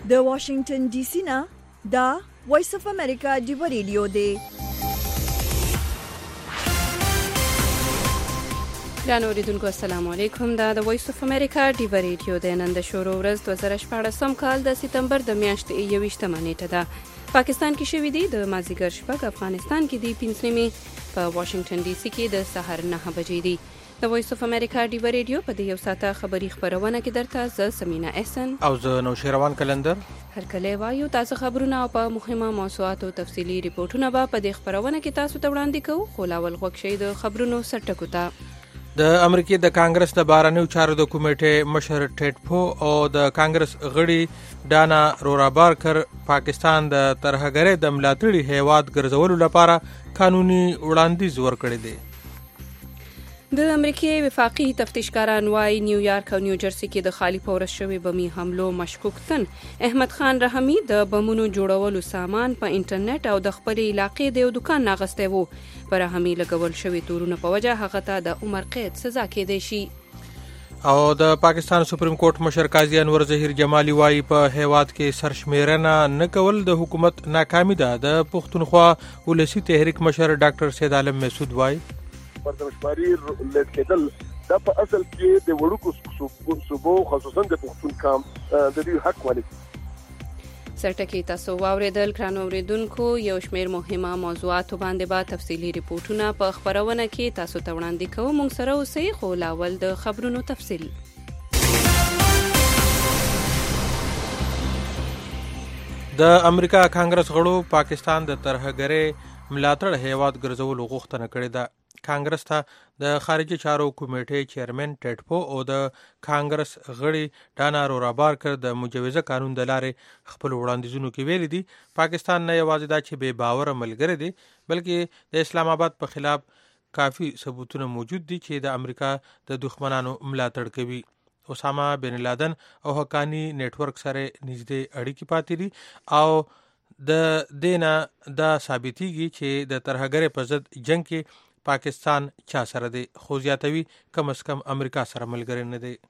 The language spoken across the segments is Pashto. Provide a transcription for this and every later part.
د واشنگټن ډي سي نه دا وایس اف امریکا ډیو ریډیو دی. ګرانو اوریدونکو السلام علیکم. دا د وایس اف امریکا ډیو ریډیو دی. نن د شروع ورځ 2014 کال د سپتمبر د میاشتې 21 نیټه ده. پاکستان کې شوې دي د مازیګر شپږ، افغانستان کې دي 5 نیمه، په واشنگټن ډي سي کې د سحر 9 بجې دي. د وایس اف امریکا ډیو ریډیو په دې یو ساعته خبري خبرونه کې درته زه سمینا احسن او زه نوشیروان کلندر هر کله وایو تاسو خبرونه او په مهمه موضوعاتو تفصیلی ریپورتونه به په دې خبرونه کې تاسو ته وړاندې کوو. خو لاول غوښ شي د خبرونو سرټکو ته. د امریکای د کانګرس د بهرنیو چارو د کمیټې مشر ټیډ پو او د کانګرس غړي ډانا رورابارکر پاکستان د ترهګرۍ د ملاتړي هیواد ګرځولو لپاره قانوني وړاندیز ورکړی دی. د امریکای وفاقي تفتیشکاران وايي نیویارک او نیوجرسي کې د خالی پورس شوی بمي حملو مشکوک تن احمد خان رحمی د بمونو جوړولو سامان په انټرنیټ او د خپل علاقې د دکان ناغسته وو. پر رحمی لګول شوی تورونه په وجه هغه ته د عمر قید سزا کېدای شي. او د پاکستان سپریم کورټ مشر قاضي انور ظهیر جمالي وايي په هیواد کې سرشمیرنه نه کول د حکومت ناکامي ده. د پښتونخوا ولسی تحریک مشر ډاکټر سید عالم مسعود وايي پردمشماري لیت کېدل دا په اصل کې د وړوکو صوبو خصوصا د پښتون کام د دې حق ولې سرټکی تاسو واوریدل. ګرانو اوریدونکو یو شمیر مهمه موضوعات باندې با تفصیلی ریپورتونه په خبرونه کې تاسو ته وړاندې کوو. مونږ سره اوسئ. خو لاول د خبرونو تفصیل. د امریکا کانګرس غړو پاکستان د ترهګرۍ ملاتړ هیواد ګرځولو غوښتنه کړې ده. کانګرس ته د خارجي چارو کمیټې چیرمن ټیډ پو او د کانګرس غړي ډانا رورابارکر د مجوزه قانون د لارې خپل وړاندیزونو کې ویلي دي پاکستان نه یوازې دا چې بے باور ملګری دی بلکې د اسلام آباد په خلاف کافي ثبوتونه موجود دي چې د امریکا د دښمنانو ملاتړ کوي. اسامه بن لادن او حقانی نیټ ورک سره نږدې اړیکې پاتې دي او د دینه دا ثابتېږي چې د ترهګرۍ په ضد جنگ کې پاکستان چا سره دی خو زیاتوي کم از کم امریکا سره ملګری نه دی.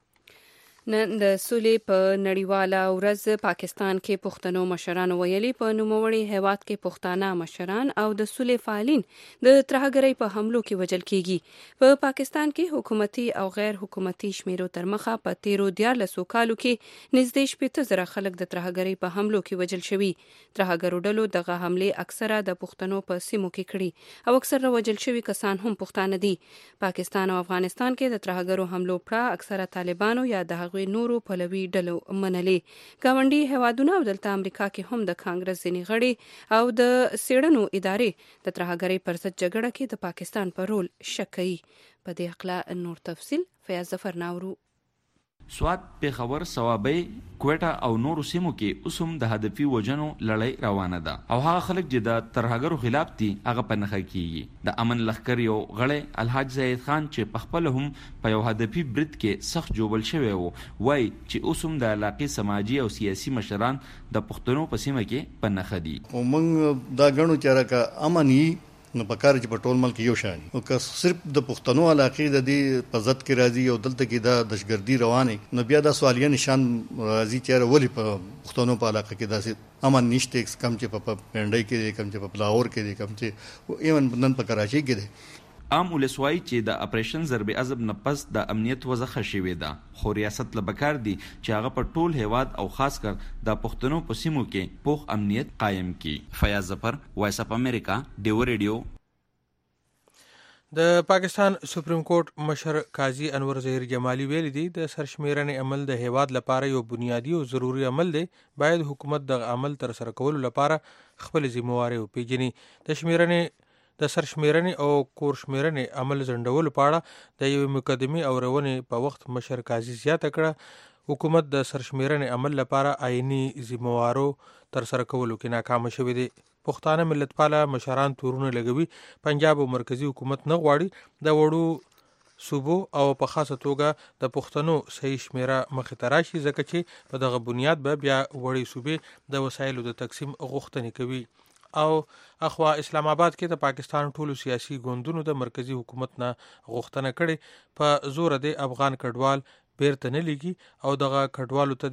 نن د سولې په نړیواله ورځ پاکستان کې پښتنو مشران ویلي په نوموړي هیواد کې پښتانه مشران او د سولې فعالین د ترهګرۍ په حملو کې وژل کیږي. په پاکستان کې حکومتي او غیر حکومتي شمیرو تر مخه په 13 کالو کې نږدې 80,000 خلک د ترهګرۍ په حملو کې وژل شوي. ترهګرو ډلو دغه حملې اکثره د پښتنو په سیمو کې کړي او اکثره وژل شوي کسان هم پښتانه دي. پاکستان او افغانستان کې د ترهګرو حملو پړه اکثره طالبانو یا د نورو پلوي ډلو منلې. ګاونډي هیوادونه او دلته امریکا کې هم د کانګرس ځینې غړي او د څېړنو ادارې د ترهګرۍ پر ضد جګړه کې د پاکستان پر رول شک کوي. په دې اړه نور تفصیل فیاض ظفر ناورو. سوات، پیښور، صوابۍ، کوټه او نورو سیمو کې اوس هم د هدفي وژنو لړۍ روانه ده او هغه خلک چې د ترهګرو خلاف دي هغه په نښه کیږي. د امن لښکر یو غړی الحاج زاهد خان چې په خپل هم په یو هدفي برید کې سخت جوړل شوی وو وایي چې اوس هم د علاقې سماجي او سیاسي مشران د پښتنو په سیمه کې په نښه دي. او موږ دا غنو چې راکا امني نو په کار چې په ټول ملک یو شان او که صرف د پښتنو علاقې د دې په ضد کې راځي او دلته کې د دهشتګردي روانه نو بیا د سوالیه نشان راځي چې ولی په پښتنو په علاقه کې داسې امن نشته کم چې په پنډای کې کم چې په لاهور کې کم چې ایون نن په کراچۍ کې دی. عام ولسوای چې د اپریشن ضرب عضب نه پس د امنیت وضع شوې ده خو ریاست له بکار دي چې هغه په ټول هیواد او خاص کر د پښتنو په سیمو کې پوخ امنیت قایم کړي. فیاض ظفر، وایس اف امریکا ډیو ریډیو. د پاکستان سپریم کورټ مشر قاضي انور ظهیر جمالي ویلي دي د سرشمیرنې عمل د هیواد لپاره یو بنیادی او ضروري عمل دی. باید حکومت د عمل تر سره کولو لپاره خپل ذمہواري وپیژني. د سرشمیرنې او کورشمیرنې عمل ځنډولو په اړه د یوې مقدمې او روانې په وخت مشر قاضي زیاته کړه حکومت د سرشمیرنې عمل لپاره آئینی ذمہوارو تر سره کولو کې ناکام شوی دی. پښتانه ملتپاله مشران تورونه لګوي. پنجاب او مرکزی حکومت نه غواړي د وړو صوبو او په خاصه توګه د پښتنو صحیح شمیره مخې ته راشي ځکه چې په دغه بنیاد به بیا وړې صوبې د وسایلو د تقسیم غوښتنې کوي. او اخوا اسلام آباد کې د پاکستان ټولو سیاسي ګوندونو د مرکزی حکومت نه غوښتنه کړې په زور د افغان کډوال بیرته نه لګي او دغه کډوالو ته د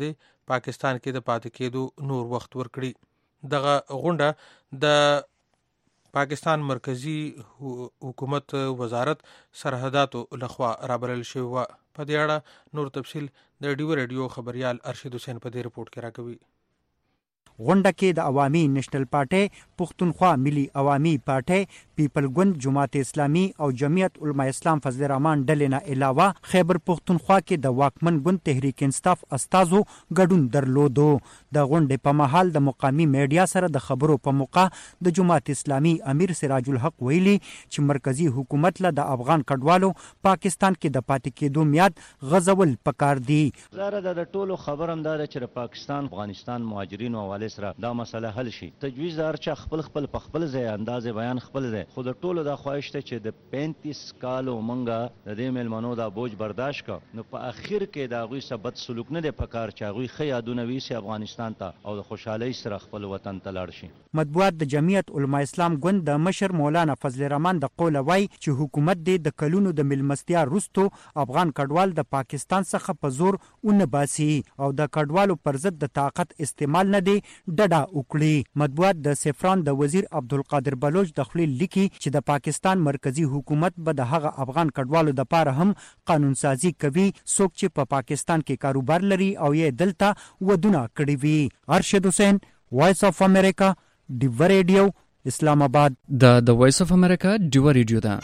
پاکستان کې د پاتې کېدو نور وخت ورکړي. دغه غونډه د پاکستان مرکزی حکومت وزارت سرحداتو لخوا رابلل شوی و. په دې اړه نور تفصیل د ډیو ریډیو خبريال ارشد حسین په دې رپورت کې راکوي. غونډه کې د عوامي نېشنل پارټي، پښتونخوا ملي عوامي پارټي، پیپل ګوند، جماعت اسلامي او جمعیت علماء اسلام فضل الرحمن ډلې نه علاوه خیبر پښتونخوا کې د واکمن ګوند تحریک انصاف استازو ګډون درلودو. د غونډې په مهال د مقامی میډیا سره د خبرو په موقع د جماعت اسلامي امیر سراج الحق ویلي چې مرکزی حکومت له د افغان کډوالو پاکستان کې د پاتې کېدو میاد غزول پکار دي. زره د ټولو خبرم دا چې پاکستان افغانستان مهاجرینو حواله سره دا مسله حل شي. تجویز دار چې خپل ځای انداز بیان خپل ځای خود ټولو دا خواهش ته چې د 35 کالو مونږه د دې ملمنو دا بوج برداشت کا نو په اخر کې دا غوي ثبت سلوک نه د پکار چې غوي خیادونه ویسي افغانستان ته او د خوشحالي سره خپل وطن ته لاړ شي. مطبوعات د جمعیت علماء اسلام ګوند د مشر مولانا فضل الرحمن د قول وای چې حکومت د کلونو د ملمستیا رستو افغان کډوال د پاکستان څخه په زور اون باسي او د کډوالو پر ضد د طاقت استعمال نه دی ډډه وکړي. مطبوعات د سفران د وزیر عبدالقادر بلوچ د خپل لیکي چې د پاکستان مرکزی حکومت به د هغه افغان کډوالو د پاره هم قانون سازی کوي څوک چې په پاکستان کې کاروبار لري او یې دلته ودونه کړی وي. ارشد حسین، وایس اف امریکا، ډیو ریډیو، اسلام آباد. د وایس اف امریکا ډیو ریډیو ده.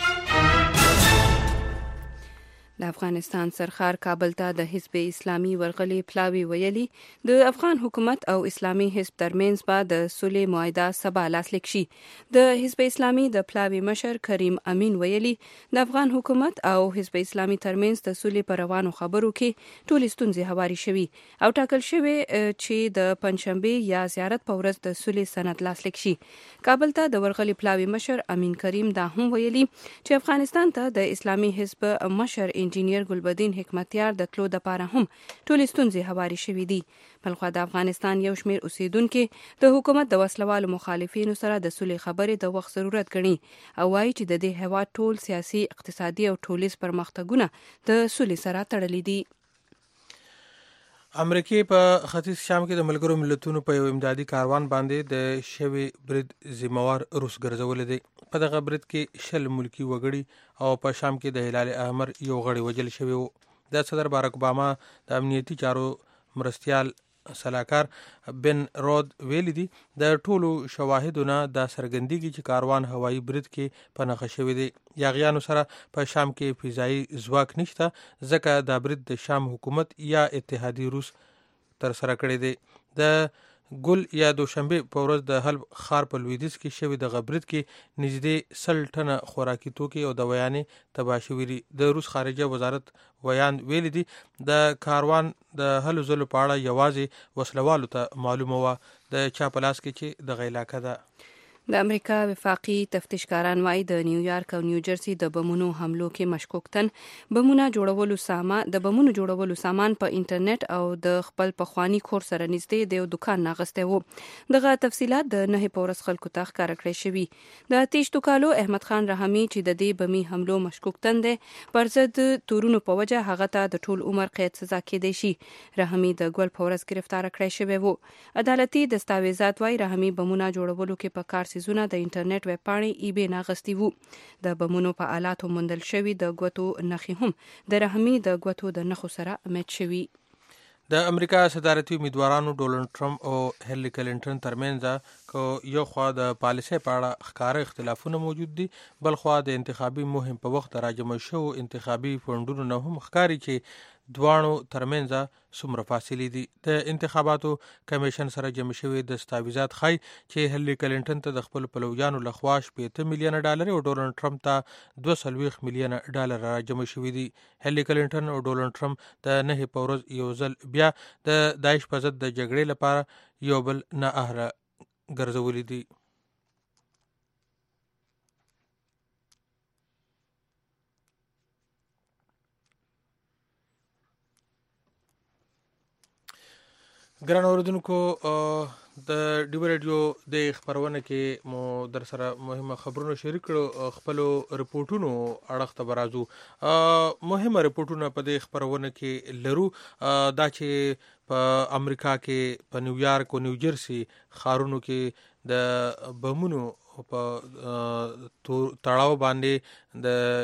د افغانستان سرخار کابل ته د حزب اسلامي ورغلي پلاوی ویلي د افغان حکومت او اسلامي حزب ترمنځ به د صلح معاهده سبا لاسلیک شي. د حزب اسلامي د پلاوی مشر کریم امین ویلي د افغان حکومت او حزب اسلامي ترمنځ د صلح پر روانو خبرو کې ټول ستونزې هواري شوي او ټاکل شوی چې د پنځشنبه یا زیارت په ورځ د صلح سند لاسلیک شي. کابل ته د ورغلي پلاوی مشر امین کریم دا هم ویلي چې افغانستان ته د اسلامي حزب مشر انجینیر ګلبدین حکمتیار د تلو د پاره هم ټول ستونزې هواري شوې دي. بلخو د افغانستان یو شمیر اوسیدونکو د حکومت د وسلوالو مخالفینو سره د صلح خبرې د وخت ضرورت ګڼي او وايي چې د دې هیواد ټول سیاسي، اقتصادي او ټولنیز پرمختګونه د صلح سره تړلي دي. امریکای په ختیځ شام کې د ملګرو ملتونو په یو امدادي کاروان باندې د شوی برید ذمہوار روس ګرځول دي. په دغه برید کې 10 ملکی وګړي او په شام کې د هلال احمر یو غړی وجل شوی وو. د صدر باراک اوباما د امنیتي چارو مرستيال سلاکار بن رود ویلي دي د ټولو شواهدونه د سرګندګي چې کاروان هوایي برید کې پنهخه شوی دی. یاغیانو سره په شام کې فضایي ځواک نشته ځکه دا برید د شام حکومت یا اتحادي روس تر سره کړی دی. د ګل یا دوشنبه په ورځ د حلب ښار په لویدیځ کې شوی د غبرت کې نږدې 100 ټنه خوراکي توکي او دوايانې تباه شوي دي. د روس خارجه وزارت ویان ویلي دي د کاروان د هلو ځلو په اړه یوازې وسلوالو ته معلومه وه د چا په لاس کې چې د علاقه ده. د امریکا وفاقي تفتیشکاران وايي د نیویارک او نیوجرسي د بمونو حملو کې مشکوک تن بمونو جوړولو سامان په انټرنیټ او د خپل پخوانی کور سره نږدې د یو دکان ناغسته وو. دغه تفصيلات د نه پورس خلکو ته ښکار کړی شوی. د تیش توکالو احمد خان رحمی چې د دې بمی حملو مشکوک تن دی پر ضد تورونو په وجه هغه ته د ټول عمر قید سزا کېدی شي. رحمی د ګول پورس گرفتار کړی شوی وو. عدالتي دستاویزات وايي رحمی بمونو جوړولو کې په کار سيزونه د انټرنیټ ویب پاڼې ایبې ناغستی وو. د بمونو په آلاتو موندل شوی د ګوتو نخي هم د رحمی د ګوتو د نخو سره میچ شوی. د امریکا صدارتي امیدوارانو ډونلډ ټرمپ او هیلری کلینټن ترمنځ کو یو خوا د پالیسۍ په اړه ښکاره اختلافونه موجود دي، بل خوا د انتخابي مهم په وخت راجمع شو انتخابي فونډونو نه هم ښکاري چې دوانو ترمنځ څومره فاصلې دي. د انتخاباتو کمیشن سره جمع شوی دستاویزات ښایي چې هیلری کلینټن ته د خپل پلویانو لخوا $8 میلیونه او ډونلډ ټرمپ ته $42 میلیونه راجمع شوي دي. هیلری کلینټن او ډونلډ ټرمپ د نه په ورځ یو ځل بیا د داعش په ضد د جګړې لپاره یو بل نه اهله ګرځولي دي. ګران اوردونکو د ډیو رادیو د خبرونه کې مو در سره مهمه خبرونه شریک کړو خپل رپورټونو اړه ته برازو مهمه رپورټونه په دې خبرونه کې لرو دا چې په امریکا کې په نیویارک او نیوجرسي ښارونو کې د بمونو په تړاو باندې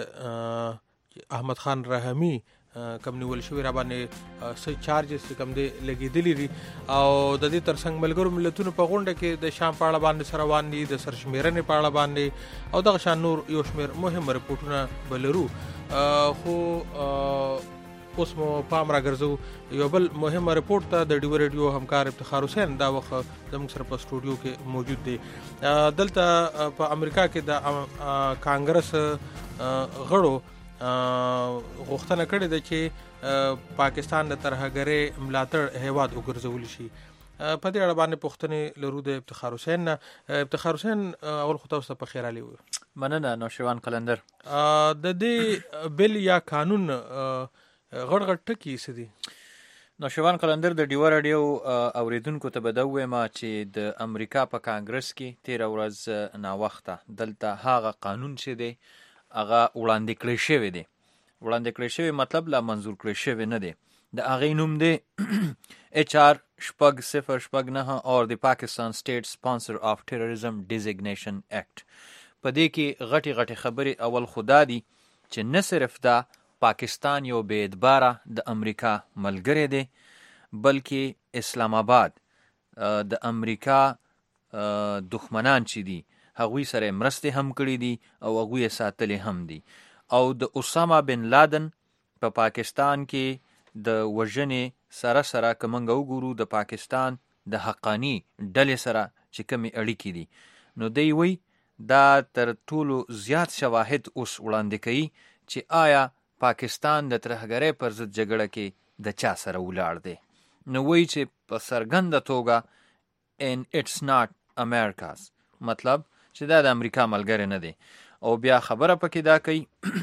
د احمد خان رحمی کم نیول شوی را باندې څه چارجز کم دی لګیدلی دي او د دې ترڅنګ ملګرو ملتونو په غونډه کې د شام په اړه باندې سره روان دي د سرشمیرنې په اړه باندې او دغه شان نور یو شمېر مهم رپورټونه بلرو خو اوس مو پام راګرځو یو بل مهم رپورټ ته د ډیو رادیو همکار افتخار حسین دا وخت زموږ سره په سټوډیو کې موجود دی دلته په امریکا کې د کانګرس غړو غوښتنه کړې ده چې پاکستان د ترهګرۍ ملاتړ هیواد وګرځول شي په دې اړه باندې پوښتنې لرو د افتخار حسین افتخار حسین اول خو تاسو په خیر علي وي مننه نوشوان قلندر د دې بل یا قانون غړ ټکی څه دي نوشوان قلندر د ډیو رادیو اوریدونکو ته بدوي ما چې د امریکا په کانګرس کې 13 ورځ نا وخته دلته هغه قانون چې دی هغه وړاندې کړی شوی دی وړاندې کړی شوی مطلب لا منظور کړی شوی نه دی د هغې نوم دی HR 009 اور د پاکستان سټیټ سپانسر آف ټیرریزم ډیزیګنیشن ایکټ په دې کې غټي خبرې اول خدا دي چې نه صرف دا پاکستان یو بې اعتباره د امریکا ملګری دی بلکې اسلام آباد د امریکا دښمنان چې دي هغوی سره مرستې هم کړي دي او هغوی ساتلې هم دي او د اسامه بن لادن په پاکستان کې د وژنې سره که موږ وګورو د پاکستان د حقانی ډلې سره چې کومې اړیکې دي نو دی وی دا تر ټولو زیات شواهد اوس وړاندې کوي چې آیا پاکستان د ترهګرۍ پر ضد جګړه کې د چا سره ولاړ دی نو وی چې په څرګنده توګه and it's not America's مطلب چې دا د امریکا ملګری نه دی او بیا خبره پکې دا کوي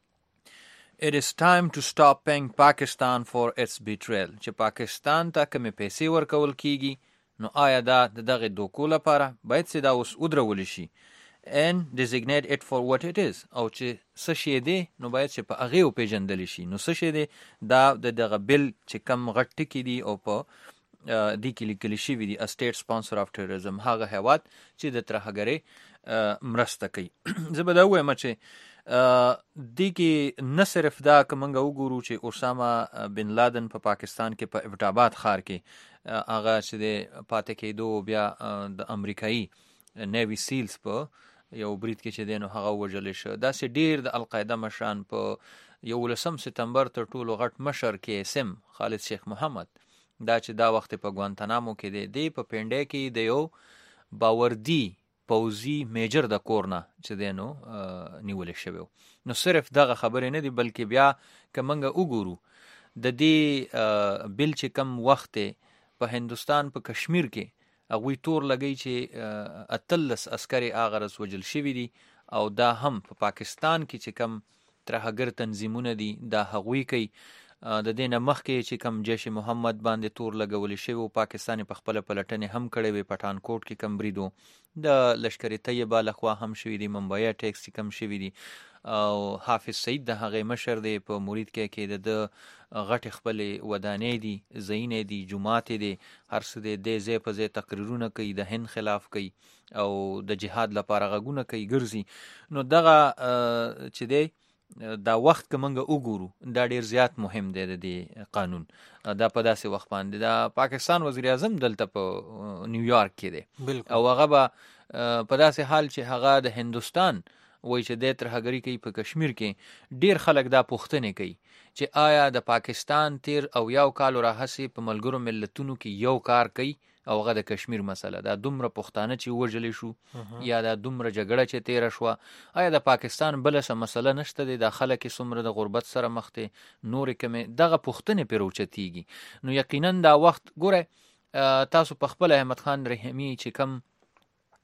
It is time to stop paying Pakistan for its betrayal چې پاکستان ته کومې پیسې ورکول کیږي نو آیا دا دغه دوکو لپاره باید چې دا اوس ودرول شي and designate it for what it is او چې څه شی دی نو باید چې په هغې وپېژندلی شي نو څه شی دی دا د دغه بل چې کم غټ ټکي دي او په دې کې لیکل شوي دي سټیټ سپانسر آف ټیرریزم هغه هیواد چې د ترهګرۍ مرسته کوي زه به دا ووایم چې دې کې نه صرف دا که موږ وګورو چې اسامه بن لادن په پاکستان کې په ابټاباد ښار کې هغه چې د پاتې کېدو بیا د امریکایي نیوي سیلز په یو برید کې چې دی نو هغه ووژلی شو داسې ډېر د القاعده مشران په 11 سپتمبر تر ټولو غټ مشر KSM خالد شیخ محمد دا چې دا وخت په ګوانتانامو کې دی په پینډای کې د یو باوردی پوزي میجر د کورنا چې دی نو نیول شوی نو صرف دغه خبرې نه دی بلکې بیا که موږ وګورو د دې بل چې کم وخت په هندوستان په کشمیر کې هغوی تور لګی چې 13 عسکري هغه ورځ وژل شوي دي او دا هم په پاکستان کې چې کم ترهګر تنظیمونه دي دا هغوی کوي د دې نه مخکې چې کم جیش محمد باندې تور لګولی شوی او پاکستان په خپله پلټنې هم کړی وي پټانکوټ کې کم برید و د لشکر طیبه لخوا هم شوي دي ممبئی اټیکس چې کم شوي دي او حافظ سعید د هغې مشر دی په مرید کې د غټې خپلې ودانۍ دي ځایونه دي جوماتې دي هر څه دی دی ځای په ځای تقریرونه کوي د هند خلاف کوي او د جهاد لپاره غږونه کوي ګرځي نو دغه چې دی دا وخت که موږ وګورو دا ډیر زیات مهم دی د دې قانون دا په داسې وخت باندې دا پاکستان وزیر اعظم دلته په نیویارک کې دی او هغه به په داسې حال چې هغه د هندوستان وایي چې دی ترهګري کوي په کشمیر کې ډیر خلک دا پوښتنې کوي چې آیا د پاکستان تیر او یو کالو راهسې په ملګرو ملتونو کې یو کار کوي او هغه د کشمیر مسله دا دومره پښتانه چې وژلی شو یا دا دومره جګړه چې تیره شوه آیا د پاکستان بله څه مسله نشته دی دا خلک یې څومره د غربت سره مخ دی نورې کمې دغه پوښتنې پرې اوچتېږي نو یقینا دا وخت ګوره تاسو په خپله احمد خان رحیمي چې کم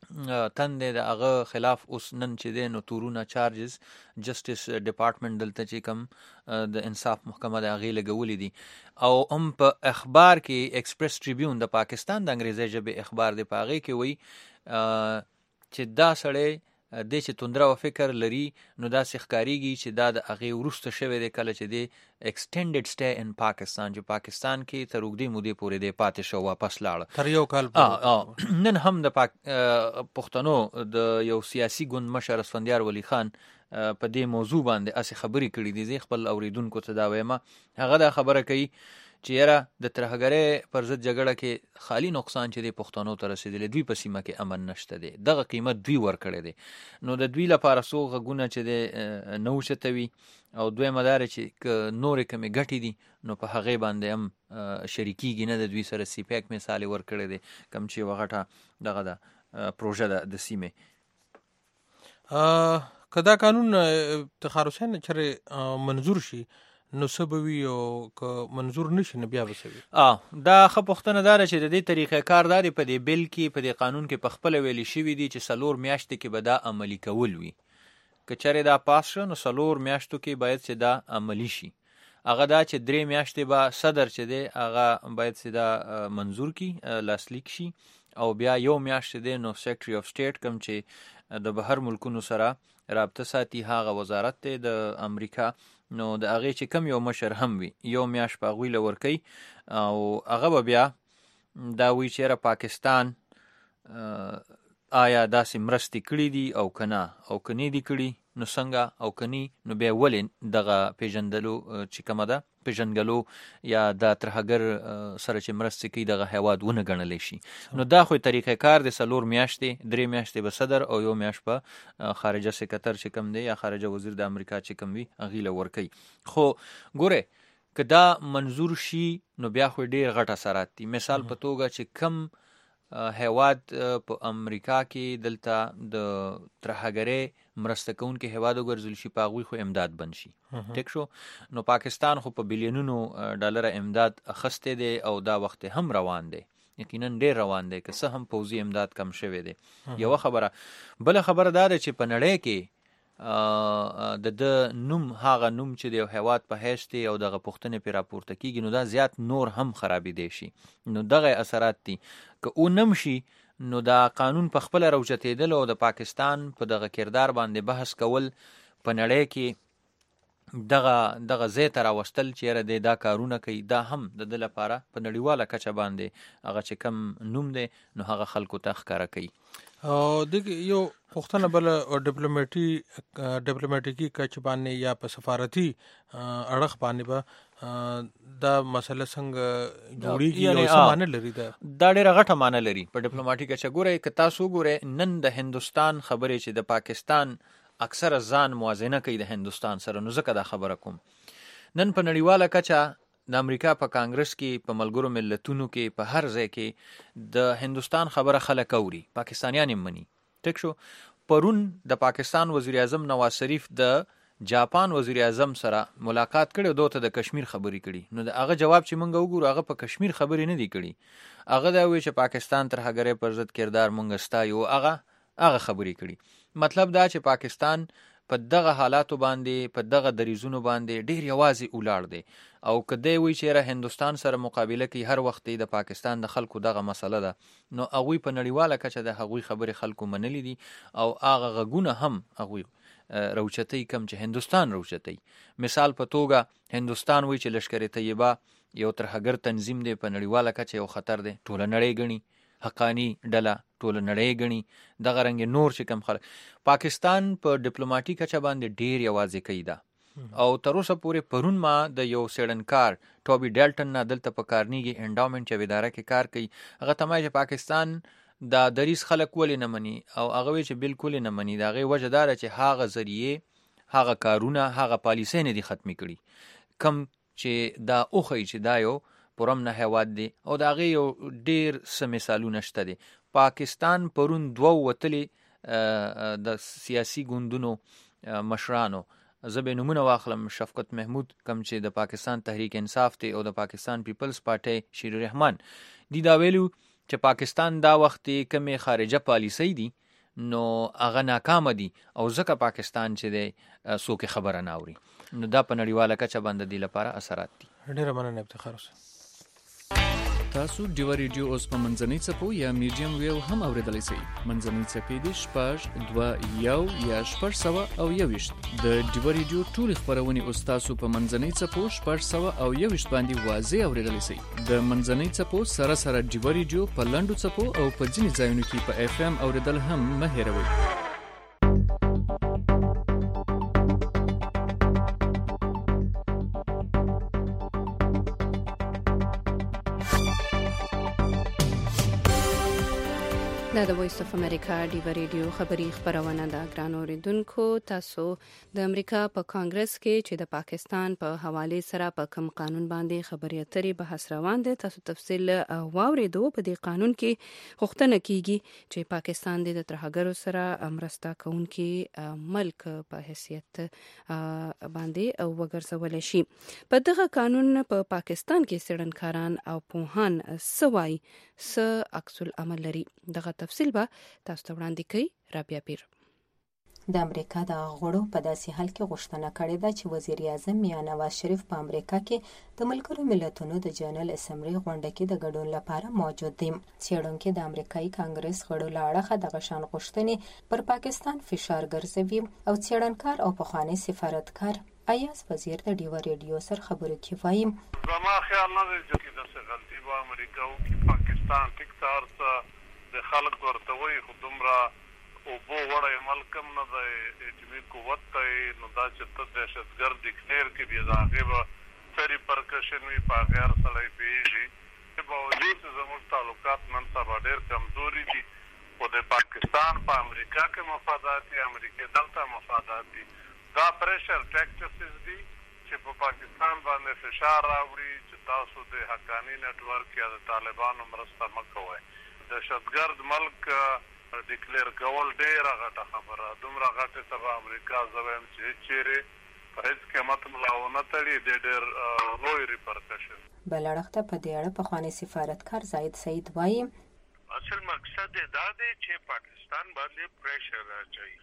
تن دی د هغه خلاف اوس نن چې دی نو تورونه چارجز جسټس ډپارټمنټ دلته چې کوم د انصاف محکمه د هغې لګولي دي او هم په اخبار کې ایکسپریس ټریبیون د پاکستان د انګریزي ژبې اخبار دی په هغې کې وایي چې دا سړی دی چې توندره و فکر لري نو داسې ښکارېږي چې دا د هغې وروسته شوی دی کله چې دی ایکسټینډډ سټی ان پاکستان چې پاکستان کې تر اوږدې مودې پورې دی پاتې شو واپس لاړه تر یو کال نن هم د پښتنو د یو سیاسي ګوند مشر اسفندیار ولی خان په دې موضوع باندې اسې خبرې کړي دي. زه خپل اوریدونکو ته دا وایم هغه دا خبره کوي چې یاره د ترهګرۍ پر ضد جګړه کې خالی نقصان چې دی پښتنو ته رسېدلی دوی په سیمه کې امن نشته دی دغه قیمت دوی ورکړی دی نو د دوی لپاره څو غږونه چې دی نه اوچتوي او دویمه دا ده چې که نورې کومې ګټې دي نو په هغې باندې هم شریکېږي نه د دوی سره سیپیک مثال یې ورکړی دی کوم چې یوه غټه دغه ده پروژه ده د سیمې. که دا قانون افتخار حسین چېرې منظور شي نو څه به وي او که منظور نشي نو بیا به څه وي؟ دا ښه پوښتنه دا ده چې د دې طریقې کار دا دی په دې بل کې په دې قانون کې پخپله ویلي شوي دي چې 4 میاشتې کې به دا عملي کول وي. که چېرې دا پاس شو نو 4 میاشتو کې باید چې دا عملي شي. هغه دا چې 3 میاشتې به صدر چې دی هغه باید چې دا منظور کړي لاسلیک شي او بیا 1 میاشت دی نو سیکرټري اف سټیټ کوم چې د بهر ملکونو سره رابطه ساتي هغه وزارت دی د امریکا نو د هغې چې کم یو مشر هم وي 1 میاشت په هغوی له ورکوي او هغه به بیا دا وایي چې یاره پاکستان آیا داسې مرستې کړي دي او که نه او که نه دي کړي نو څنګه او که نه نو بیا ولې دغه پیژندلو چې کومه ده پیژنګلو یا د ترهګر سره چې مرستې کوي دغه هیواد ونه ګڼلی شي. نو دا خو طریقې کار دی 4 میاشتې 3 میاشتې به صدر او 1 میاشت په خارجه سکرتر چې کوم دی یا خارجه وزیر د امریکا چې کوم وي هغې له ورکوي. خو ګورئ که دا منظور شي نو بیا خو ډېر غټ اثرات دي. مثال په توګه چې کم هیواد په امریکا کې دلته د ترهګرۍ مرسته کوونکي هیواد وګرځول شي په هغوی خو امداد بند شي. ټیک شو نو پاکستان خو په بلیونونو ډالره امداد اخستی دی او دا وخت هم روان دی یقینا ډېر روان دی که څه هم پوځي امداد کم شوی دی. یوه خبره بله خبره دا ده چې په نړۍ کې د نوم هغه نوم چې د یو هیواد په حیث دی او دغه پوښتنې پرې راپورته کېږي نو دا زیات نور هم خرابېدی شي. نو دغه اثرات دي که اونم شي نو دا قانون په خپله راوچتېدل او د پاکستان په دغه کردار باندې بحث کول په نړۍ کې دغه ځای ته راوستل چې یاره دی دا کارونه کوي دا هم د ده لپاره په نړیواله کچه باندې هغه چې کم نوم دی نو هغه خلکو ته ښکاره کوي. او دغه یو پوښتنه بله ډیپلوماټیکي کچ باندې یا په سفارتي اړخ باندې به دا مسله څنګه جوړیږي او څه معنی لري؟ دا ډېره غټه معنی لري په ډیپلوماټیک کچه. ګورئ که تاسو وګورئ نن د هندوستان خبرې چې د پاکستان اکثره ځان موازنه کوي د هندوستان سره نو ځکه دا خبره کوم. نن په نړیواله کچه د امریکا په کانګرس کې په ملګرو ملتونو کې په هر ځای کې د هندوستان خبره خلک اوري پاکستانیان یې مني. ټیک شو پرون د پاکستان وزیر اعظم نواز شریف د جاپان وزیر اعظم سره ملاقات کړی دوی ته د کشمیر خبرې کړي نو د هغه جواب چې مونږ وګورو هغه په کشمیر خبرې نه دی کړي. هغه دا وایي چې پاکستان ترهګرۍ پر ضد کردار مونږ ستایو هغه خبرې کړي. مطلب دا چې پاکستان په دغه حالاتو باندې په دغه دریزونو باندې ډېر یوازې ولاړ دی او که دی وایي چې یاره هندوستان سره مقابله کوي هر وخت د پاکستان د خلکو دغه مسله ده نو هغوی په نړیواله کچه د هغوی خبرې خلکو منلي دي او هغه غږونه هم هغوی روچتۍ کم چې هندوستان روچتۍ. مثال په توګه هندوستان وایي چې لشکر طیبه یو ترهګر تنظیم دی په نړیواله کچه یو خطر دی ټوله نړۍ ګڼي حقانی ډله ټوله نړۍ ګڼي دغه رنګ نور چې کم خلک پاکستان په ډیپلوماټیک کچه باندې ډېر یوازې کوي ده او تر اوسه پورې پرون ما د یو سیډنکار ټوبي ډیلټن نه دلته په کارنیږي انډاومنټ چې اداره کې کار کوي هغه ته وایي چې پاکستان دا دریس خلک ولې نه مني او هغه وایي چې بالکل نه مني. د هغې وجه دا ده چې هغه ذریعې هغه کارونه هغه پالیسۍ نه دي ختمې کړي کم چې دا اوښیي چې دا یو پرم نه هیواد دی او د هغې یو ډېر څه مثالونه شته دي. پاکستان پرون 2 وتلې د سیاسي ګوندونو مشرانو زه به نومونه واخلم شفقت محمود کم چې د پاکستان تحریک انصاف دی او د پاکستان پیپلز پارټۍ شیر الرحمان دی دا ویلو چې پاکستان دا وخت کمې خارجه پالیسۍ دي نو هغه ناکام دي او ځکه پاکستان چې دی څوک خبره نه اوري. نو دا په نړیواله کچه باندې دی لپاره اثرات دي. ډېره مننه افتخار اوسه. تاسو ډیوا ریډیو اوس په منځنۍ څپو یا میډیم ویو هم اوریدلی شئ. منځنۍ څپې دي 6.2 یا 6.1 د ډیوا ریډیو ټول خبرونه اوس تاسو په منځنۍ څپو 6.1 باندې واضح اوریدلی شئ. د منځنۍ څپو سره سره ډیوا ریډیو په لاندو څپو او په ځینې ځایونو کې په اف ام اوریدل هم مه هېروئ. دا د وایس اف امریکا ډیوا ریډیو خبری خبرونه ده. ګرانو اوریدونکو، تاسو د امریکا په کانګرس کې چې د پاکستان په حواله سره په کوم قانون باندې خبرې اترې بحث روان دي، تاسو تفصیل واوریدو. په دې قانون کې غوښتنه کیږي چې پاکستان د ترهګرو سره مرسته کوونکي ملک په حیثیت باندې او وګرځول شي. په دغه قانون په پاکستان کې څېړنکاران او پوهان سوای عکس العمل لري. دغه تفصیل به تاسو ته وړاندې کوي رابعه پیر. د امریکا د غړو په داسې حال کې غوښتنه کړې ده چې وزیر اعظم یا نواز شریف په امریکا کې د ملګرو ملتونو د جنرال اسمبلی غونډه کې د ګډون لپاره موجود دي. څېړونکي د امریکایي کانګرس غړو له اړخه دغه شان غوښتنې پر پاکستان فشار ګرځوي او څېړنکار او پخوانی سفارتکار ایاز وزیر د ډیوا ریډیو سره خبرو کې وایي زما خیال نه دی چې داسې غلطي به امریکا وکړي. پاکستان ټیک ته د خلک ورته وایي خو دومره اوبو وړی ملک هم نه دی، اټومي قوت دی، نو دا چې ته دهشتګرد ډیکلیر کړي بیا د هغې به څه ریپرکشن وي په هغې هر سړی پوهېږي. باوجود چې زموږ تعلقات نن سبا ډېر کمزوري دي، خو د پاکستان په امریکا کې مفادات دي، امریکې دلته مفادات دي. دا پریشر ټیکټسز دي چې په پاکستان باندې فشار راوړي چې تاسو د حقاني نیټورک یا د طالبانو مرسته مه کوئ. دهشتګرد ملک ډیکلیر کول ډېره غټه خبره. دومره غټې ته به امریکا زه وایم چې هېڅ چیرې په هېڅ قیمت ملا ونه تړي. ډېر لوی ریپرکشن. بل اړخ ته په دې اړه پخوانی سفارتکار زاید سعید وایي اصل مقصد یې دا دی چې پاکستان باندې پریشر راچوي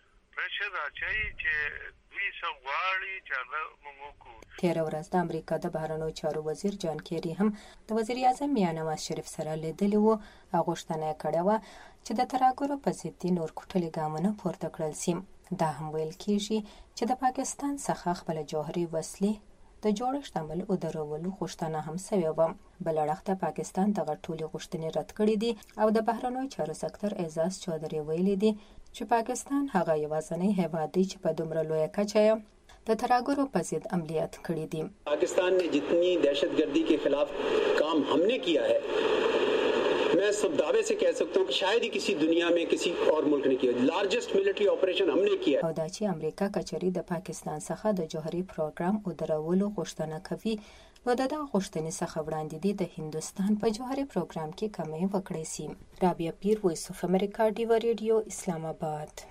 چې دوی څه غواړي چې هغه موږ وکړو. تېره ورځ د امریکا د بهرنیو چارو وزیر جان کیری هم د وزیر اعظم یا نواز شریف سره لیدلی و او غوښتنه یې کړې وه چې د ترهګرو په ضد نور کوټلي ګامونه پورته کړل سي. دا هم ویل کېږي چې د پاکستان څخه خپله جوهري وسلې د جوړښت عمل ودرولو غوښتنه هم سوې وه. بل اړخ ته پاکستان دغه ټولې غوښتنې رد کړې دي او د بهرنیو چارو سکتر اعزاز چودھری ویلي دي چې پاکستان هغه یوازینی هیواد دی چې په دومره لویه کچه د ترهګرو په ضد عملیات کړي دي. پاکستان ने जितनी दहशतगर्दी के खिलाफ काम हमने किया है, मैं सब दावे से कह सकता हूँ कि शायद ही किसी दुनिया में किसी और मुल्क ने किया. लार्जेस्ट मिलिट्री ऑपरेशन हमने किया. او دا چې امریکا کچري د پاکستان څخه د جوهري پروګرام ودرولو غوښتنه کوي، نو د دغه غوښتنې څخه وړاندې دي د هندوستان په جوهري پروګرام کې کمی وکړی سي. رابعه پیر، وایس اف امریکا، ډیوا ریډیو، اسلام آباد.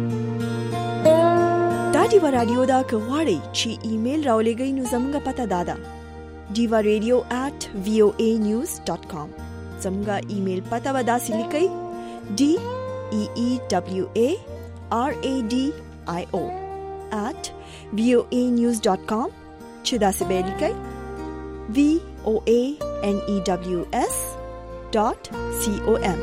دا ډیوا رادیو دا که غواړئ چې ایمیل راولېږئ نو زموږ پته دا ده diva.radio@voanews.com. زموږ ایمیل پته به داسې لیکئ DEEWARADIO@voanews.com چې داسې به لیکئ VOANEWS.com.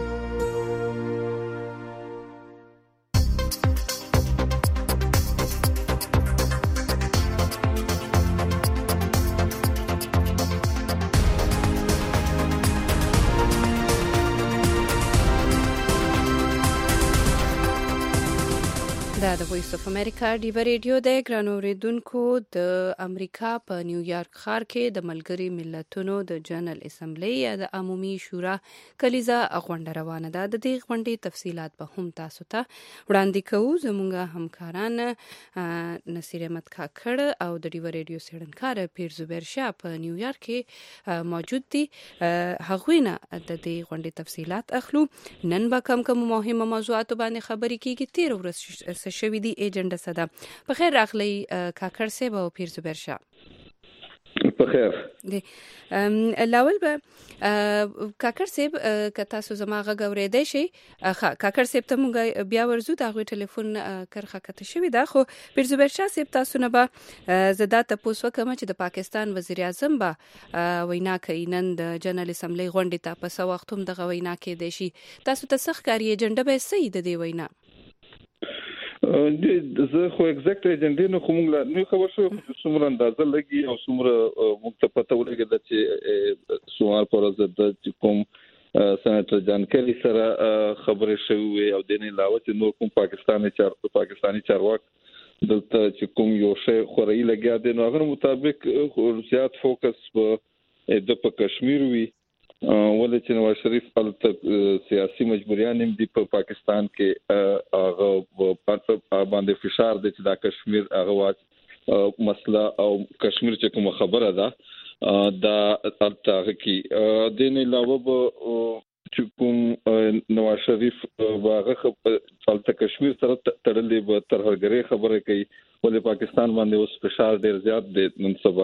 دا د وایس اف امریکا ډیوا ریډیو د ګرانو اوریدونکو د امریکا په نیویارک ښار کې د ملګري ملتونو د جنرال اسمبلی یا د عمومي شورا کلیزه غونډه روانه ده. د دې غونډې تفصيلات به هم تاسو ته وړاندې کوو. زموږ همکاران نصیر احمد کاکړ او د ډیوا ریډیو څېړنکار پیر زبیر شاه په نیویارک کې موجود دي. هغوی نه د دې غونډې تفصيلات اخلو. نن به کوم مهمه موضوعات باندې خبرې کیږي. 13 ورځ شوی دی ایجنډا صدا. په خیر راغلی کاکړ صاحب او پیر زبیر شاه. په خیر دی لاول به کاکر صاحب کتا سو زما غوړې شي کاکر صاحب ته مونږ بیا ورزو دا غوي ټلیفون کرخه کته شوی دا خو پیر زبیر شاه صاحب تاسو نه به زدا ته پوسو کوم چې د پاکستان وزیر اعظم به وینا کوي نن د جنرال اسمبلی غونډه ته په سو وختوم د وینا کې دی شي تاسو ته سخت کاری ایجنډا به صحیح د دی وینا زه خو ایگزیکټ ایجنډا نو کوم لا نو خبر شو څومره اندازه لګي او څومره موږ ته پته ولګي چې سوال پر د کوم سېنیټر جان کیری سره خبرې شوې او د نه علاوه چې نور کوم پاکستاني چارواک دلته چې کوم یو شی خوري لګیا دي نو هغه مطابق زیات فوکس په کشمیر وی ولې چې نواز شریف په سیاسي مجبوریان هم دي په پاکستان کې هغه په باندې فشار دي چې دا کشمیر هغه واچ مسله او کشمیر چې کوم خبره ده دا البته کې د نه علاوه چې کوم نواز شریف واغه البته کشمیر سره تړلې به ترهګری خبره کوي ولې پاکستان باندې اوس فشار ډیر زیات دی نن سبا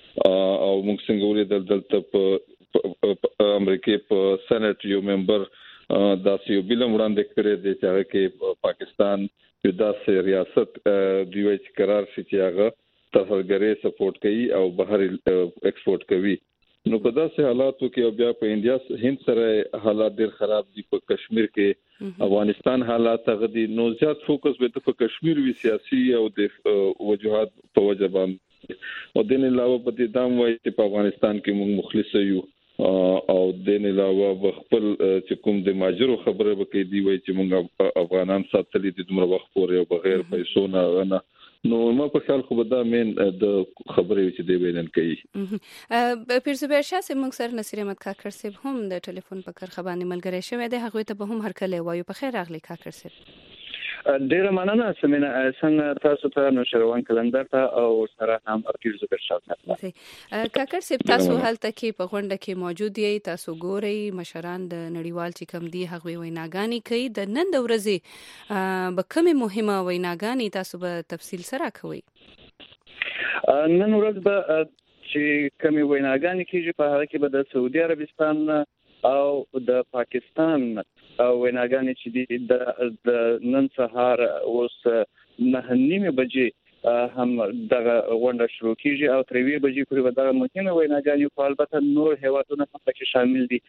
او موږ څنګه ولې دلته په امریکای په سېنات یو ممبر داسې یو بل وړاندې کړی دی چې هغه پاکستان یو داسې ریاست دی چې قرار شي چې هغه ترهګری سپورټ کوي او بهر ایکسپورټ کوي نو په داسې حالاتو کې بیا په انډیا هند سره حالات ډیر خراب دي په کشمیر کې افغانستان حالات هغه دي نو زیات فوکس به په کشمیر وی سیاسي او د وجوهات په وجه باندې او د نه علاوه په دې دام وایي چې په افغانستان کې موږ مخلص یو او د نه علاوه خپل چې کوم د ماجرو خبره وکړي دی وایي چې موږ افغانان ساتلي دي دومره وخت پورې او بغیر پیسو نه نو ما په خیال خو به دا مين د خبرې چې دی وینن کوي پیر زبیر شاه سه موږ سره نصیر احمد کاکر صاحب هم د ټلیفون په کرخه باندې ملګری شوی دی هغه ته به هم هرکله وایو په خیر اغلی کاکر صاحب ډیر مننه سمینه څنګه تاسو ته نو شروان کلندر ته او سره هم پیر زبیر شاه کاکر صاحب تاسو هلته کې په غونډه کې موجود یې تاسو ګورئ مشران د نړیوال چې کم دی هغه ویناګانی کوي د نن د ورځې به کومه مهمه ویناګانی تاسو به تفصیل سره کوي نن ورځ به چې کومه ویناګانی کیږي په هغه کې به د سعودي عربستان او د پاکستان او ویناګانی چې د نن سهار اوس 9:30 بجې هم دغه غونډه شروع کیږي او تر 2 بجې پورې دغه مهمه ویناګانی په البته نور هیوادونه هم پکې شامل دي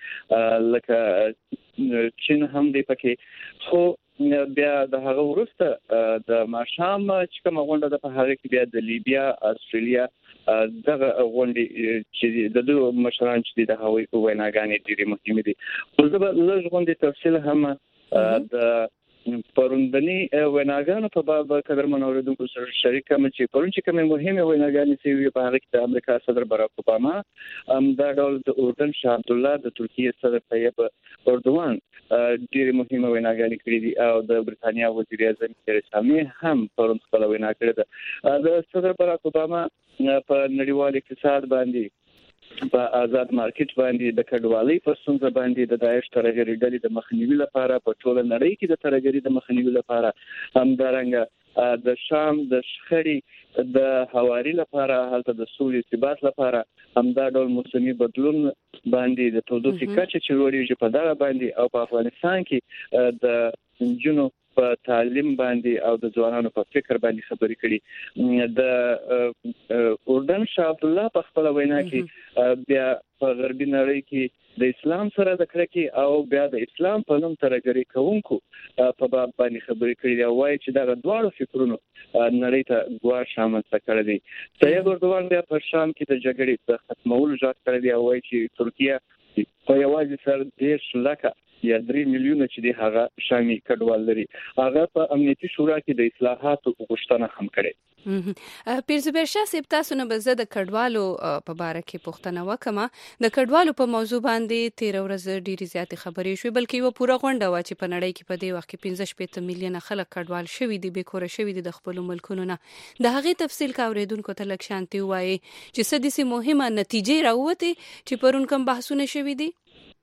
لکه چین هم دی پکې خو بیا د هغه وروسته د ماشام چې کوم غونډه د په هغه کې بیا د لیبیا استرالیا دغه غونډې چې د دوه مشران چې د هغوی ویناګانې ډېرې مهمې دي خو زه به لږ غونډې تفصیل هم د پروندنی ویناګانو په باب قدرمن اوریدونکو سره شریک کوم چې پرون چې کومه مهمه ویناګانې چې په هغه کې د امریکا صدر باراک اوباما دا ډول د اردن شاه عبد الله د ترکیه صدر طیب اردوغان ډېر مهمه ویناګانې کړې دي او د برتانیا وزیر اعظم تریسا مې هم پرون خپل وینا کړې ده د صدر باراک اوباما په نړیوال اقتصاد باندې په آزاد مارکیټ باندې د کډوالۍ په ستونزه باندې د داعش ترهګرۍ ډلې د مخنیوي لپاره په ټول نړۍ کې د ترهګرۍ د مخنیوي لپاره همدارنګه د شام د شخړې د حواري لپاره هلته د سولې ثبات لپاره همدا ډول موسمي بدلون باندې د تودوخې کچه چې لوړیږي په دغه باندې او په افغانستان کې د جنو په تعلیم باندې او د ځوانانو په فکر باندې خبرې کړي د اردن شاه عبد الله په خپل وینا کې بیا په غربي نړۍ کې د اسلام سره د کرکې او بیا د اسلام په نوم ترهګرۍ کوونکو په باب باندې خبرې کړي او وايي چې دا دواړو فکرونو نړۍ ته ګواښ رامنځته کړی دی طیب اردوغان بیا په شام کې د جګړې د ختمولو ژغ کړی دی او وايي چې ترکیه په یوازې سر 10 لکه یا 3 میلیونه چې دی هغه شامي کډوال لري هغه په امنیتي شورا کې د اصلاحاتو غوښتنه هم کړې پیر زبیر شاه صاحب تاسو نه به زه د کډوالو په باره کې پوښتنه وکم د کډوالو په موضوع باندې 13 ورځې ډېری زیاتې خبرې شوې بلکې یو پوره غونډه و چې په نړۍ کې په دې وخت کې 15 میلیونه خلک کډوال شوي دي به کور شوي دي د خپل ملکونو نه د هغه تفصیل کا اوریدونکو ته لک شانتي وایي چې سدي مهمه نتیجې راوته چې پرون کوم بحثونه شوي دي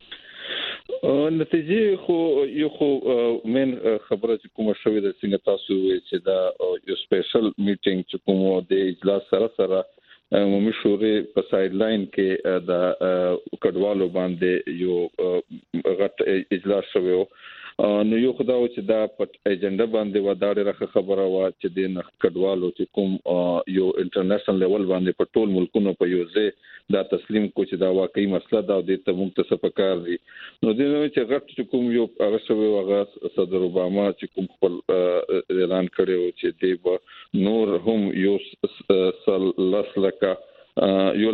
نتیجې خو من خبره چې کومه شوې ده څنګه تاسو چې دا یو سپیشل میټینګ چې کومه د اجلاس سره عمومي شورې په سایډ لاین کې د کډوالو باندې یو غټ اجلاس شوی نو یو خدای چې دا په ایجنډا باندې وداړه راخه خبره وا چې د نخ کډوالو چې کوم یو انټرنیشنل لیول باندې په ټول ملکونو په یو ځای دا تسلیم کو چې دا واقعي مسله دا د ته مختص په کار دي نو د نوې چې غټ چې کوم یو هغه شوی هغه صدر اوباما چې کوم خپل اعلان کړو چې دی نور هم یو لسلکه یو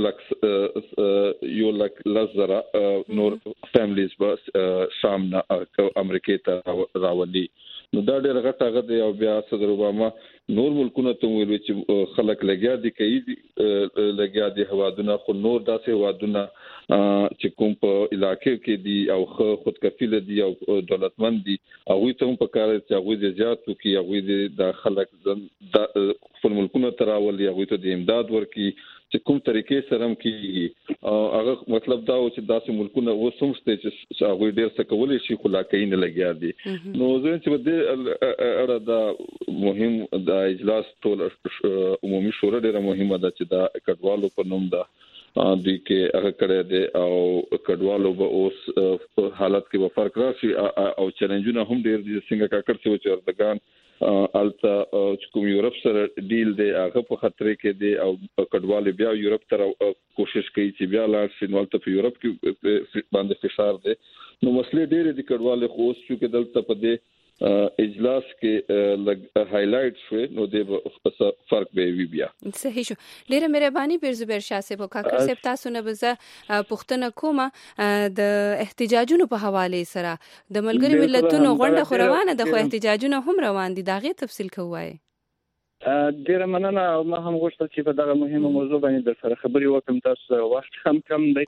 لک لزرا نور فیملیز بس شام نه امریکا ته راولي نو دا ډېر غټه غږ دی او بیا صدر اوباما نور ملکونو ته ویل چې خلک لګیا دي کوي لګیا دي هوادونه خو نور داسې هوادونه چې کوم په علاقې کې دي او خود کفیل دي او دولتمند دي هغه ته هم په کار چې هغه زیاتو کې هغه د خلک د خپل ملکونو ته راولي هغه ته د امداد ورکي چې کوم طریقې سره هم کیږي هغه مطلب دا و چې داسې ملکونه وسومسته چې هغه ډېر څه کولای شي خو لا کوي نه لګیا دي نو زه چې د اړه دا مهم د اجلاس ټول عمومي شورا ډېره مهمه ده چې دا کډوالو په نوم ده دوی کې هغه کړی دی او کډوالو به اوس حالت کې به فرق راشي او چیلنجونه هم ډېر دي څنګه کاکړ څه چې اردگان التا چې کوم یورپ سره ډیل دی هغه په خطر کې دی او کډوال بیا یورپ ته کوشش کوي چې بیا لاړ شي نو الته په یورپ کې باندې فشار دی نو مسلې ډېرې دي کډوال خو اوس چې دلته په دې اجلاس کې لګ هایلایټ شوی نو د فرق به وی بیا صحیح شو ډیره مهرباني پیر زبیر شاه صاحب کاکر صاحب تاسو نه بزه پښتنه کومه د احتجاجونو په حواله سره د ملګری ملتونو غونډه خو روانه ده خو احتجاجونه هم روان دي داغه تفصیل کوی ډیره مننه او ما هم غوښتل چې په دغه مهمه موضوع باندې در سره خبرې وکړم تاسو وخت کم دی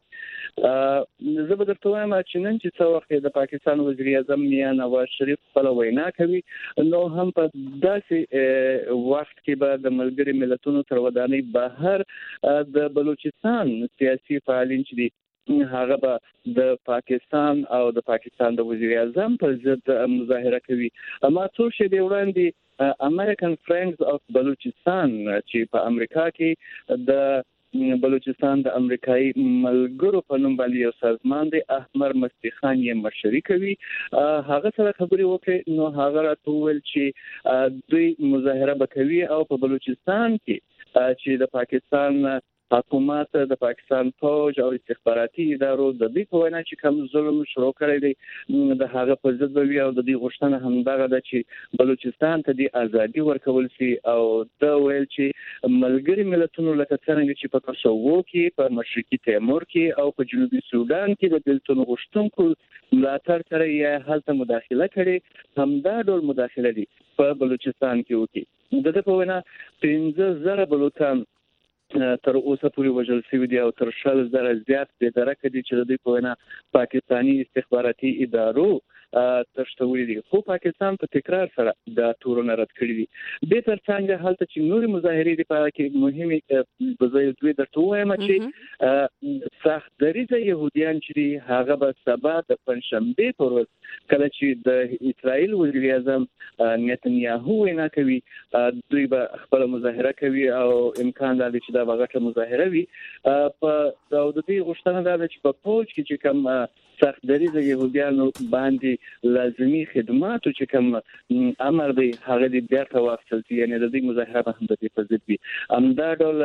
زه به درته وایم چې نن چې څو وخت د پاکستان وزیر اعظم میاں نواز شریف خپل وینا کوي نو هم په داسې وخت کې به د ملګری ملتونو تر ودانۍ بهر د بلوچستان سیاسي فعالین چې دي هغه به د پاکستان او د پاکستان د وزیر اعظم پر ضد مظاهره کوي اما څو شی وړاندې امریکن فرندز اف بلوچستان چې په امریکا کې د بلوچستان د امریکایي ملګرو په نوم باندې یو سازمان دی احمر مستی خان یې مشري کوي هغه سره خبرې وکړي نو هغه راته وویل چې دوی مظاهره وکوي او په بلوچستان کې چې د پاکستان حکومت د پاکستان فوج او استخباراتي ادارو د دې په وینا چې کوم ظلم شروع کړی دی د هغه په ضد به او د دې غوښتنه هم دغه ده چې بلوچستان ته د ازادي ورکول شي او دا ویل چې ملګری ملتونو لکه څنګه چې په کوسوو کې په مشرقي تیمور کې او په جنوبي سودان کې د بلتون غوښتونکو ملاتړ سره یې هلته مداخله کړې همدا ډول مداخله دي په بلوچستان کې وکړي د دې په وینا 15,000 بلوچستان تر اوسه پورې وژل شوي دي او تر 100,000 زیات د درکه دي چې د دوی په وینا پاکستاني استخباراتي ادارو تشتوي دي خو پاکستان په تکرار سره د تورونه رد کړی دي د ترڅنګ هلته چې نوري مظاهرې دي په کې مهمه بځای دوی درته وایم چې سخت دریزه يهوديان چې هغه به سبا د پنځشنبه پر ورځ کله چې د اسرائیل وزیر اعظم نتنیاهو وینا کوي دوی به خپل مظاهره کوي او امکان لري چې دا وغټه مظاهره وي په د دې غوښتنه ده چې په فوج کې چې کوم سخت دریزه يهوديانو باندې لازمي خدماتو چې کوم امر دی هغه دې بیرته واخیستل یعنی د دې مظاهره هم د دې په ضد وي همدا ډول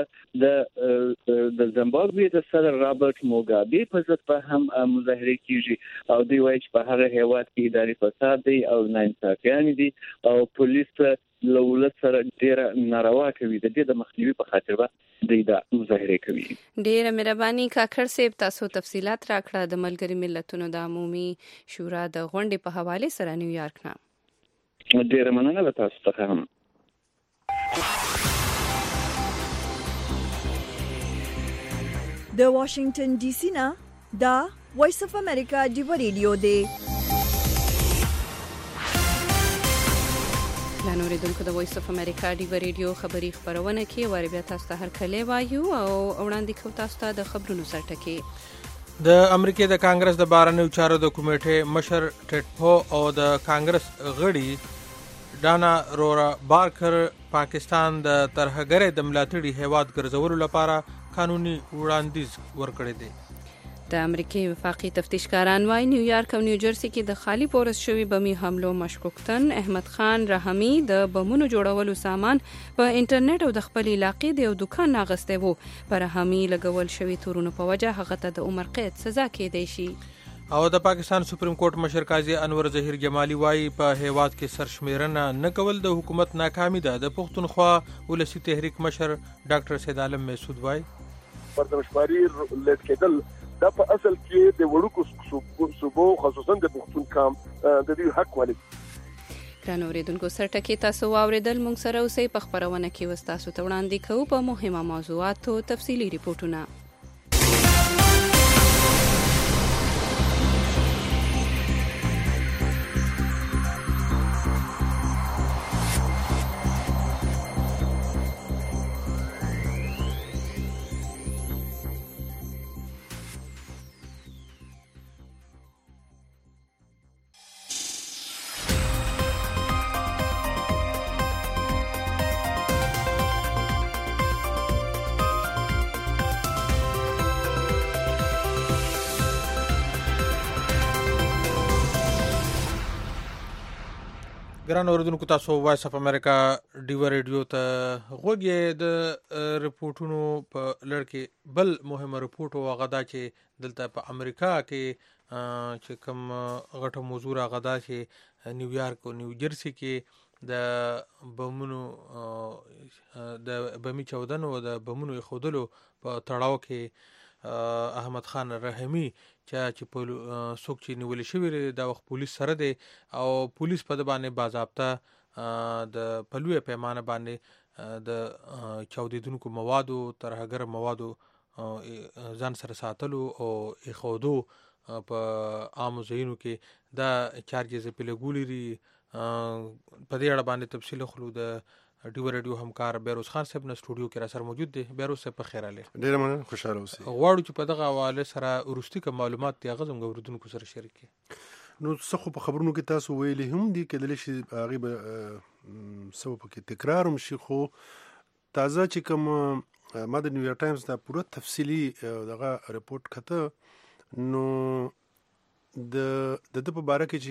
د زیمبابوې د صدر رابرټ موګابي په ضد په هم مظاهره کیږي او دوی وایي چې په هغه هیواد کې اداري فساد دی او ناانصافي دي او پولیس لولت سره ډیره ناروا کوي د دې د مخنیوي په خاطر به دا مظاهره کوي ډیره مهرباني کاکړ صاحب تاسو تفصيلات راکړه د ملګری ملتونو د عمومي شورا د غونډې په حواله سره نیویارک نه ډیره مننه له تاسو څخه هم د واشنگټن ډي سي نه دا وایس اف امریکا دی ریډیو دی لانوریدونکو د وایس اف امریکا دی ریډیو خبری خبرونه کې واری بیا تاسو ته هر کله وایو او وړاندې کو تاسو ته د خبرونو سرټکی د امریکای د کانګرس د بهرنیو چارو د کمیټې مشر ټیډ پو او د کانګرس غړي ډانا رورا بارکر پاکستان د ترهګرۍ د ملاتړي هیواد ګرځولو لپاره قانوني وړاندیز ورکړی دی. د امریکای وفاقي تفتیشکاران وايي نیویارک او نیوجرسي کې د خالی پورس شوي بمي حملو مشکوکتن احمد خان رحمي د بمونو جوړولو سامان په انټرنیټ او د خپل علاقې د یو دکان اغستی وو. پر رحمي لګول شوي تورونو په وجه هغه ته د عمر قید سزا کېدی شي. او د پاکستان سپریم کورټ مشر قاضي انور ظهیر جمالي وايي په هیواد کې سرشمیرنه نه کول د حکومت ناکامي ده. د پښتونخوا ولسی تحریک مشر ډاکټر سید عالم مسعود وايي پردمشماري لیت کېدل دا په اصل کې د وړوکو صوبو خصوصا د پښتون کام د دې حق ولې. ګران اوریدونکو سرټکی تاسو واوریدل، موږ سره اوسئ په خپرونه کې وستاسو ته وړاندې کوو په مهمه موضوعاتو تفصیلي ریپورتونه. ګران اوریدونکو تاسو وایس اف امریکا ډیو ریډیو ته غوږی. د ریپورتونو په لړ کې بل مهمه ریپورت او غدا چې دلته په امریکا کې چې کوم غټه موضوع غدا چې نیویارک او نیوجرسي کې د بمونو د بمی چودنو او د بمونو خودلو په تړاو کې احمد خان رحمی چې په څوک چې نیول شوی دا وخت پولیس سره دی او پولیس په د باندې باضابطه د پلوې پیمانه باندې د چاودیدونکو موادو ترهګر موادو ځان سره ساتلو او اخودو په عامو ځایونو کې دا چارجز په لګولري. په دې اړه باندې تفصیل خلو د ډیو ریډیو همکار بیروز خان صاحب نه سټوډیو کې را سره موجود دی. بیروز صاحب په خیر اله. ډیر مننه، خوشاله اوسئ. غواړو چې په دغه حواله سره ورستي کوم معلومات دی هغه زموږ اوریدونکو سره شریک کړي. نو څه خو په خبرونو کې تاسو ویلي هم دي کېدلی شي هغه به سو په کې تکرار هم شي، خو تازه چې کوم ما د نیویارک ټایمز دا پوره تفصیلی دغه ریپورت کته نو د په باره کې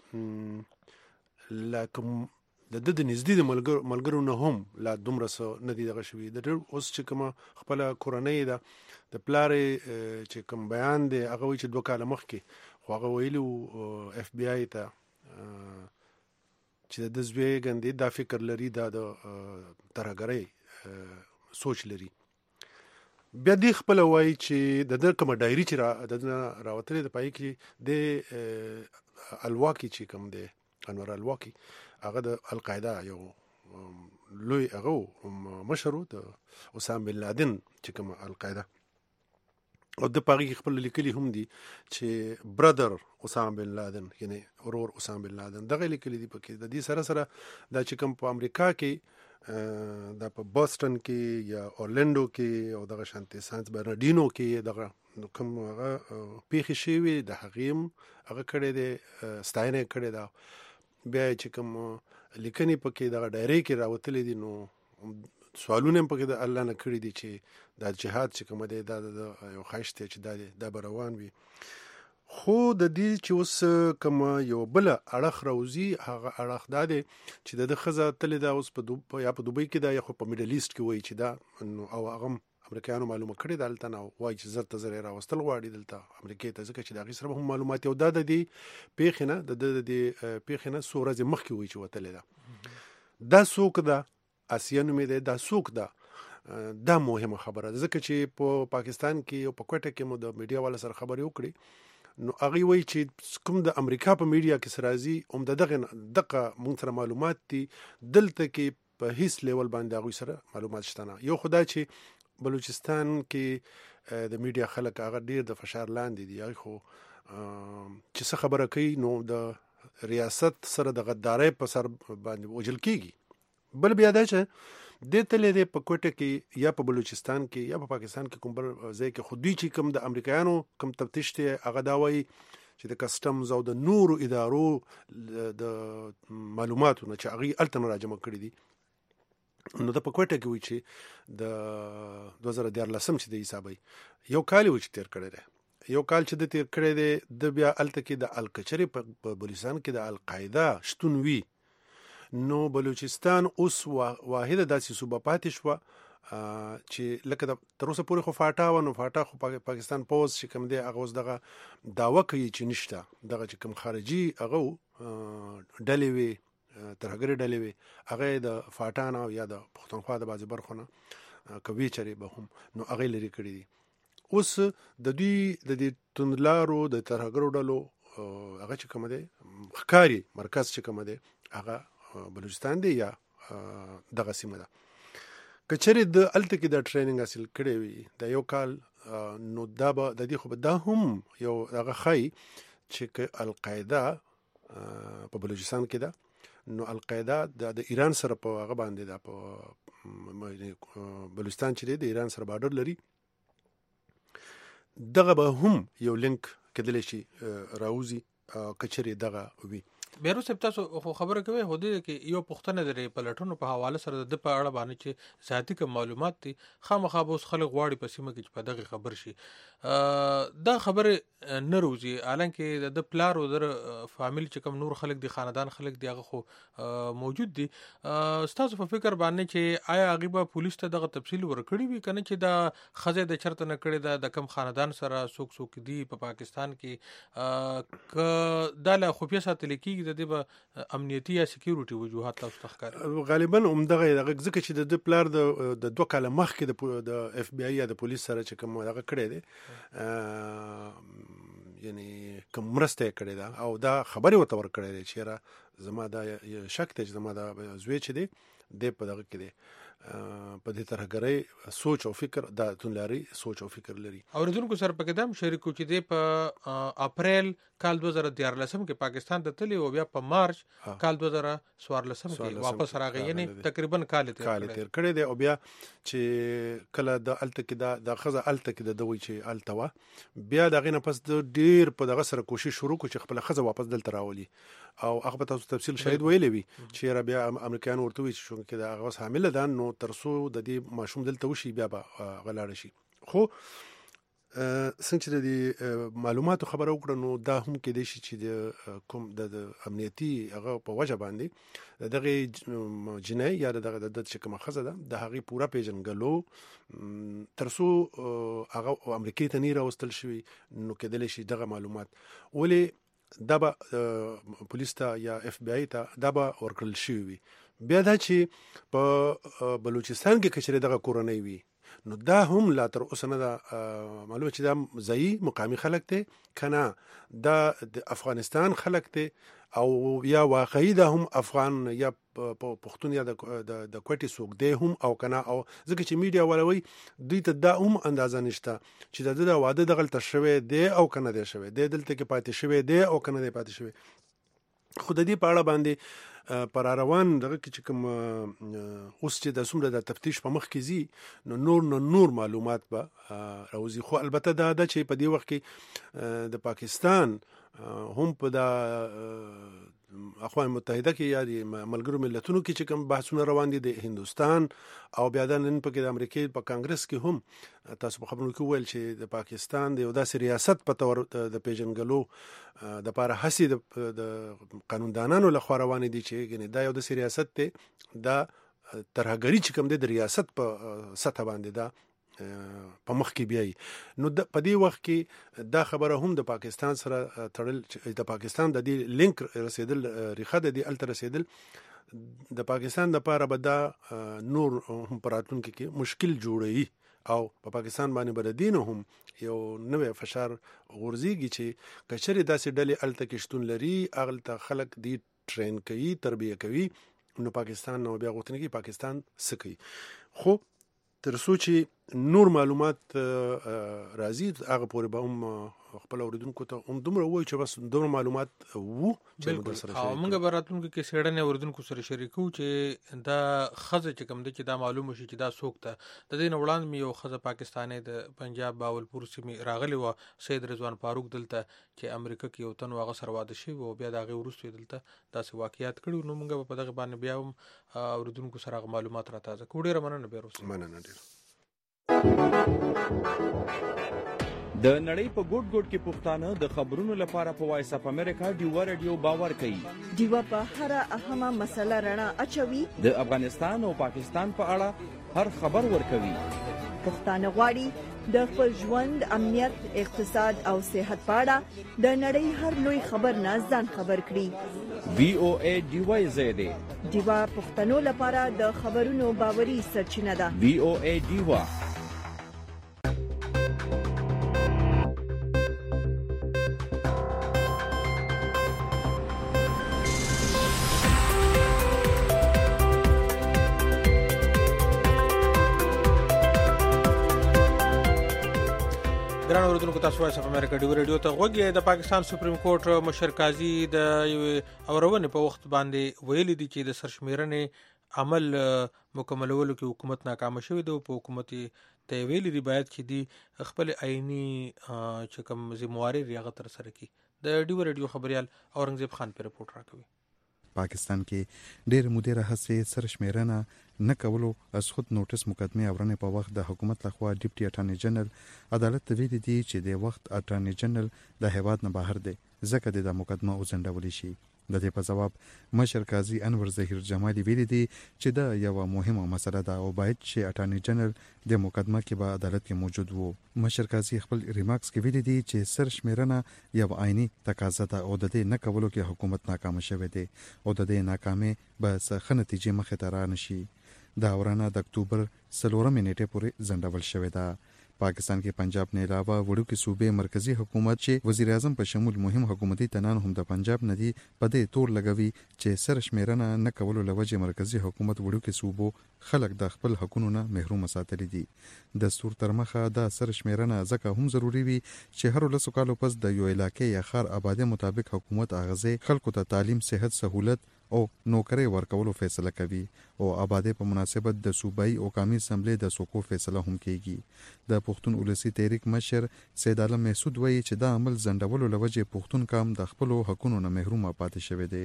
چې لکه د نږدې د ملګرو نه هم لا دومره څه نه دي دغه شوي. د ډېر اوس چې کومه خپله کورنۍ ده د پلارې چې کوم بیان دی هغه وایي چې 2 کاله مخکې خو هغه ویلي و اف بی آی ته چې د زوی ګندې دا فکر لري دا د ترهګرۍ سوچ لري. بیا دې خپله وایي چې د کومه ډایري چې د راوتلې د پای کې د الواکي چې کوم دی انور الواکي هغه د القاعده یو لوی هغه مشر د اسامه بن لادن چې کوم القاعده او د پاغي خپل لیکلي هم دي چې برادر اسامه بن لادن یعنی ورور اسامه بن لادن دغه لیکلي دي پکې د دې سره سره دا چې کوم په امریکا کې دا په بوسټن کې یا اورلانډو کې او دغه شانتي سانت برناردینو کې دغه کوم هغه پیښې شوي د هغیم هغه کړي دي ستاینه کړي دا بیا چې کوم لیکنې پکې دغه ډایری کې راوتلې دي نو سوالونه پکې د الله نه کړی دي چې دا جهاد چې کوم دی دا یو خواهش دی چې دا به روان وي. خو د دې چې اوس کوم یو بل اړخ راوځي هغه اړخ دا دی چې د ښځه تلې دا اوس په دوبۍ کې دا یا خو په میډل ایسټ کې وایي چې دا او هغه امریکایانو معلومه کړې ده هلته نه وایي چې زر ته زر یې راوستل غواړي دلته امریکې ته ځکه چې د هغې سره هم معلومات یو دا د دې پیښې نه د پیښې نه څو ورځې مخکې وایي چې وتلې ده. دا څوک ده؟ آسیه نومې دی. دا څوک ده؟ دا مهمه خبره ده ځکه چې په پاکستان کې او په کوټه کې مو د میډیا والا سره خبرې وکړې نو هغې وایي چې کوم د امریکا په میډیا کې سره راځي هم د دغه موږ سره معلومات دي دلته کې په هیڅ لیول باندې هغوی سره معلومات شته نه. یو خو دا چې بلوچستان کې د میډیا خلک هغه ډیر د فشار لاندې دي هغه خو چې څه خبره کوي نو د ریاست سره د غدارۍ په سر باندې وجل کیږي. بل بیا دا چې د تلې په کوټه کې یا په بلوچستان کې یا په پاکستان کې کوم بل ځای کې خودي چې کوم د امریکایانو کوم تفتیش ته هغه دا وایي چې د کسټمز او د نورو ادارو د معلوماتو نه چې هغه الته راجمع کړي دي نو د پکوټه کې وی چې د 2014 چې د حسابي یو کال وی چې تیر کړی دی یو کال چې د تیر کړی دی د بیا الته کې د الکچري په بلوچستان کې د القاعده شتون وی نو بلوچستان اوس واحده داسې صوبه پاتې شو چې لکه تر اوسه پورې خو فاټا و نو فاټا خو پاکستان پوز چې کوم دی هغه اوس دغه داوا کوي چې نشته دغه چې کوم خارجي هغه ډلې وی ترهګری ډلې وي هغه د فاټان او یا د پښتونخوا د بازي برخونه کوي چری به هم نو هغه لري کړی دي اوس د دې توندلارو د ترهګرو ډلو هغه چې کوم دی ښکاری مرکز چې کوم دی هغه بلوچستان دی یا دغه سیمه ده کچری د الته کې د ټریننګ حاصل کړی وي د یو کال نو دا به د دې خو دا هم یو هغه خای چې القاعده په بلوچستان کې ده نو القاعده د ایران سره په هغه باندې دا په بلوچستان چې د ایران سره بارډر لري دغه به هم یو لینک کېدلی شي راوځي کچری دغه وي بیرو صاحب تاسو خو خبره کوي هو دې کې یو پښتنه درې پلټونو په حواله سره د په اړه باندې چې ذاتي کوم معلومات دي خامخا به اوس خلک غواړي په سیمه کې په دغه خبر شي دا خبره نه روزي حالانکه د پلار او در فامیل چې کوم نور خلک دي خاندان خلک دي هغه خو موجود دي تاسو په فکر باندې چې آیا هغه به پولیس ته دغه تفصیل ورکړي وي کنه چې دا خزه د چرته نه کړي د کم خاندان سره څوک دي په پاکستان کې ک دا له خفیه ساتل کېږي د دې امنیتي یا سکیورټي وجوهات تاسو ښکار غالبا عمدغه ځکه چې د پلار د 2 کال مخکې د اف بی آی یا د پولیس سره چې کوم هغه کړی دی یعنی کوم مرسته کړی دا او دا خبره وته ور کړی دی چې زما دا شک ته زما دا زوی چې دی د په دغه کې دی په دې ترهګرۍ سوچ او فکر دا تونلاري سوچ او فکر لري اوریدونکو سره په قدم شریکو چې دی په اپریل کال 2014 کې پاکستان ته تللی او بیا په مارچ کال 2014 کې واپس راغی یعنی تقریبا کال تیر کړی دی او بیا چې کله د الته کې د خزه الته کې د دوی چې الته بیا دغه نه پس د ډیر په دغه سره کوشش شروع کو چې خپل خزه واپس دلته راولي او هغه تاسو تفصیل شاید ویلې وي چې بیا امریکایان ورته وی چې کې دا هغه حامل ده نو ترسو د دې ماشوم دلته وشي بیا به غلاړ شي خو څنګه چې د معلوماتو خبره وکړه نو دا هم کې دی چې د کوم د امنیتي هغه په وجه باندې دغه جنای یا دغه د چې کومه خزه ده د هغه پورا پیژنګلو ترسو هغه امریکای ته نه راوستل شوی نو کې دی شي دغه معلومات ولې دا به پولیس ته یا اف بی آی ته دا به ورکړل شي وي بیا دا چې په بلوچستان کې کچره دغه کورنۍ وي نو دا هم لا تر اوسه نه معلومه چې دا ځای مقامی خلک ته کنه دا د افغانستان خلک ته او یا واقعي دا هم افغان یا پښتون یا د کوټي سوق دی هم او کنه او ځکه چې میډیا ولوي دوی ته دا هم اندازه نشته چې د واده دغه تشوي دی او کنه دی شوی دی دلته کې پاتې شوی دی او کنه دی پاتې شوی خود دې په اړه باندې پر روان دغه چې کوم اوس چې د څومره د تفتیش په مخ کې زی نور معلومات به راوځي خو البته دا چې په دې وخت کې د پاکستان هم په د اقوام متحده کې یا د ملګرو ملتونو کې چې کوم بحثونه روان دي د هندستان او بیا د نن په کې د امریکای په کانګرس کې هم تاسو په خبرونو کې ویل چې د پاکستان د یو داسې ریاست په تور د پیژنګلو د لپاره هڅې د قانوندانانو لخوا روان دي چې دا یو داسې ریاست ته د ترهګری چې کوم د ریاست په سطح باندې دا په مخ کې بیاي نو په دې وخت کې دا خبره هم د پاکستان سره تړل د پاکستان د دې لینک رسیدل ریخه د دې التر رسیدل د پاکستان د لپاره به دا نور هم پراتونکو کې مشکل جوړوي او په پاکستان باندې بردین هم یو نوې فشار غورځيږي چې کچري داسې ډلې الته کې شتون لري اغلته خلک دی ټرین کوي تربیه کوي نو پاکستان نو بیا غوښتنه کوي پاکستان سکی خو تر څو چې نور معلومات راځي هغه پورې به هم خپل اوریدونکو ته هم دومره وایي چې بس دومره معلومات وو چې موږ سره شریک موږ به راتلونکي کې څېړنې اوریدونکو سره شریکو چې دا ښځه چې کوم ده چې دا معلومه شي چې دا څوک ده. د دې نه وړاندې مې یو ښځه پاکستانۍ د پنجاب باولپور سیمې راغلې وه، سید رضوان فاروق دلته چې امریکا کې یو تن و هغه سره واده شوی و، بیا د هغې وروسته یې دلته داسې واقعیات کړي. نو موږ به په دغه باندې بیا هم اوریدونکو سره هغه معلومات را تازه کړو. ډېره مننه بیا وروسته. مننه ډېره. د نړۍ په ګوټ ګوټ کې پښتانه د خبرونو لپاره په وایس اف امریکا ډیوا رادیو باور کوي. ډیوا په هر اهمه مسله رڼا اچوي. د افغانستان او پاکستان په اړه هر خبر ورکوي. پښتانه غواړي د خپل ژوند، امنیت، اقتصاد او صحت په اړه د نړۍ هر لوی خبر نه ځان خبر کړي. وی او ای ډیوا زیاده ډیوا پښتنو لپاره د خبرونو باوري سرچینه ده. وی او ای ډیوا. ګران اوریدونکو، تاسو وایس اف امریکا ډیوا رادیو ته غوږ یې. د پاکستان سپریم کورټ مشر قاضي د اورونې په وخت باندې ویلي دي چې د سرشمیرنې عمل مکملولو کې حکومت ناکام شوی دی. په حکومت ته ویلي دي باید چې دی خپل عیني چې کوم ذمہواری ریاغت تر سره کړي. د ډیوا رادیو خبريال اورنګزیب خان په رپورټ راکوي. پاکستان کې ډېر مودې راهیسې سرشمیرنه نه کولو از خود نوټس مقدمه اورنې په وخت د حکومت لخوا ډیپټي اټارنی جنرال عدالت ته ویلي دي چې د وخت اټارنی جنرال د هیواد نه بهر دی ځکه د مقدمه وزندول شي. د دې په جواب مشر قاضي انور ظهیر جمالي ویلي دي چې دا یو مهمه مسله ده او باید چې اټارنی جنرال د مقدمه کې به عدالت کې موجود وو. مشر قاضي خپل ریمارکس کې ویلي دي چې سرشمیرنه یو عیني تقاضا ده او د دې نه کولو کې حکومت ناکام شوی دی او د دې ناکامۍ به څه نتیجې مخې ته رانشي. دا اورنه د اکتوبر 4 نیټه پورې ځنډول شوې ده. پاکستان کې پنجاب نه علاوه وړوکی صوبې مرکزی حکومت چې وزیر اعظم په شمول مهم حکومتي تنان هم د پنجاب ندي په دې تور لګوي چې سرشمیرنه نه کولو لوجه مرکزی حکومت وړوکی صوبو خلک د خپل حقونو نه محروم ساتلي دي. دستور تر مخه د سرشمیرنه ځکه هم ضروری وي چې هر لسو کالو پس د یو علاقې یا ښار آبادی مطابق حکومت اغازه خلکو ته تعلیم، صحت، سہولت او نوکری ورکولو فیصله کوي او آبادی په مناسبت د صوبایي او قومي اسمبلی د سوکو فیصله هم کیږي. د پښتون ولسی تحریک مشر سید عالم محسود وایي چې دا عمل ځنډولو لوجه پښتون قوم د خپل حقونو نه محروم پاتې شوی دی.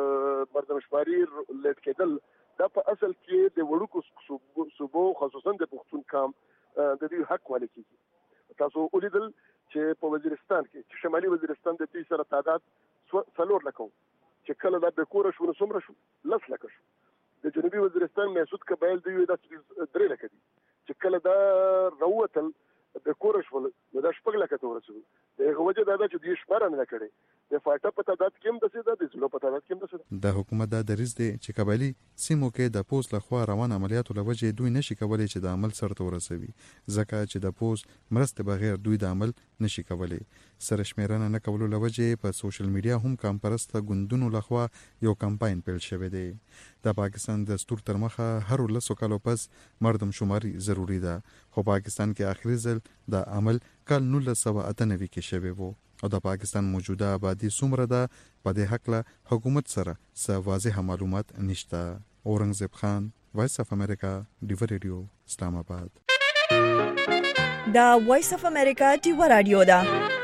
مردمشماري لیټ کېدل دا په اصل کې د وړوکو صوبو خصوصا د پښتون قوم د دې حق ولې کیږي. تاسو ولیدل چې په وزیرستان کې چې شمالي وزیرستان د دې سره تعداد 4 لکه چې کله دا به کور شو نو څومره شو 10 لکه شو. د جنوبي وزیرستان محسود قبایل دی دا 3 لکه دي چې کله دا راوتل د کور شو نو دا 4 لکه ته ورسول. دغه وجه دا چې د شمار نه کړي د فاټه په تعداد کې هم د سیده د زلو په تعداد کې هم د سیده. د حکومت د دریز دی چې قبایلی سیمو کې د پوس لخوا روان عملیاتو لوجه دوی نشي کولای چې د عمل سرته ورسوي ځکه چې د پوس مرسته بغیر دوی د عمل نشي کولای. سرشمیرنه نه کولو لوجه په سوشل میډیا هم کمپرسته ګوندونو لخوا یو کمپاین پیل شوی دی. د پاکستان دستور تر مخه هر لسو کالو پس مردم شماري ضروری ده خو پاکستان کې آخري ځل د عمل کال 1998 کې شوی وو او د پاکستان موجوده آبادی څومره ده په دې حق له حکومت سره څه واضح معلومات نشته. اورنګزیب خان، وایس اف امریکا، ډیوا رادیو، اسلام آباد. دا وایس اف امریکا ډیوا رادیو ده.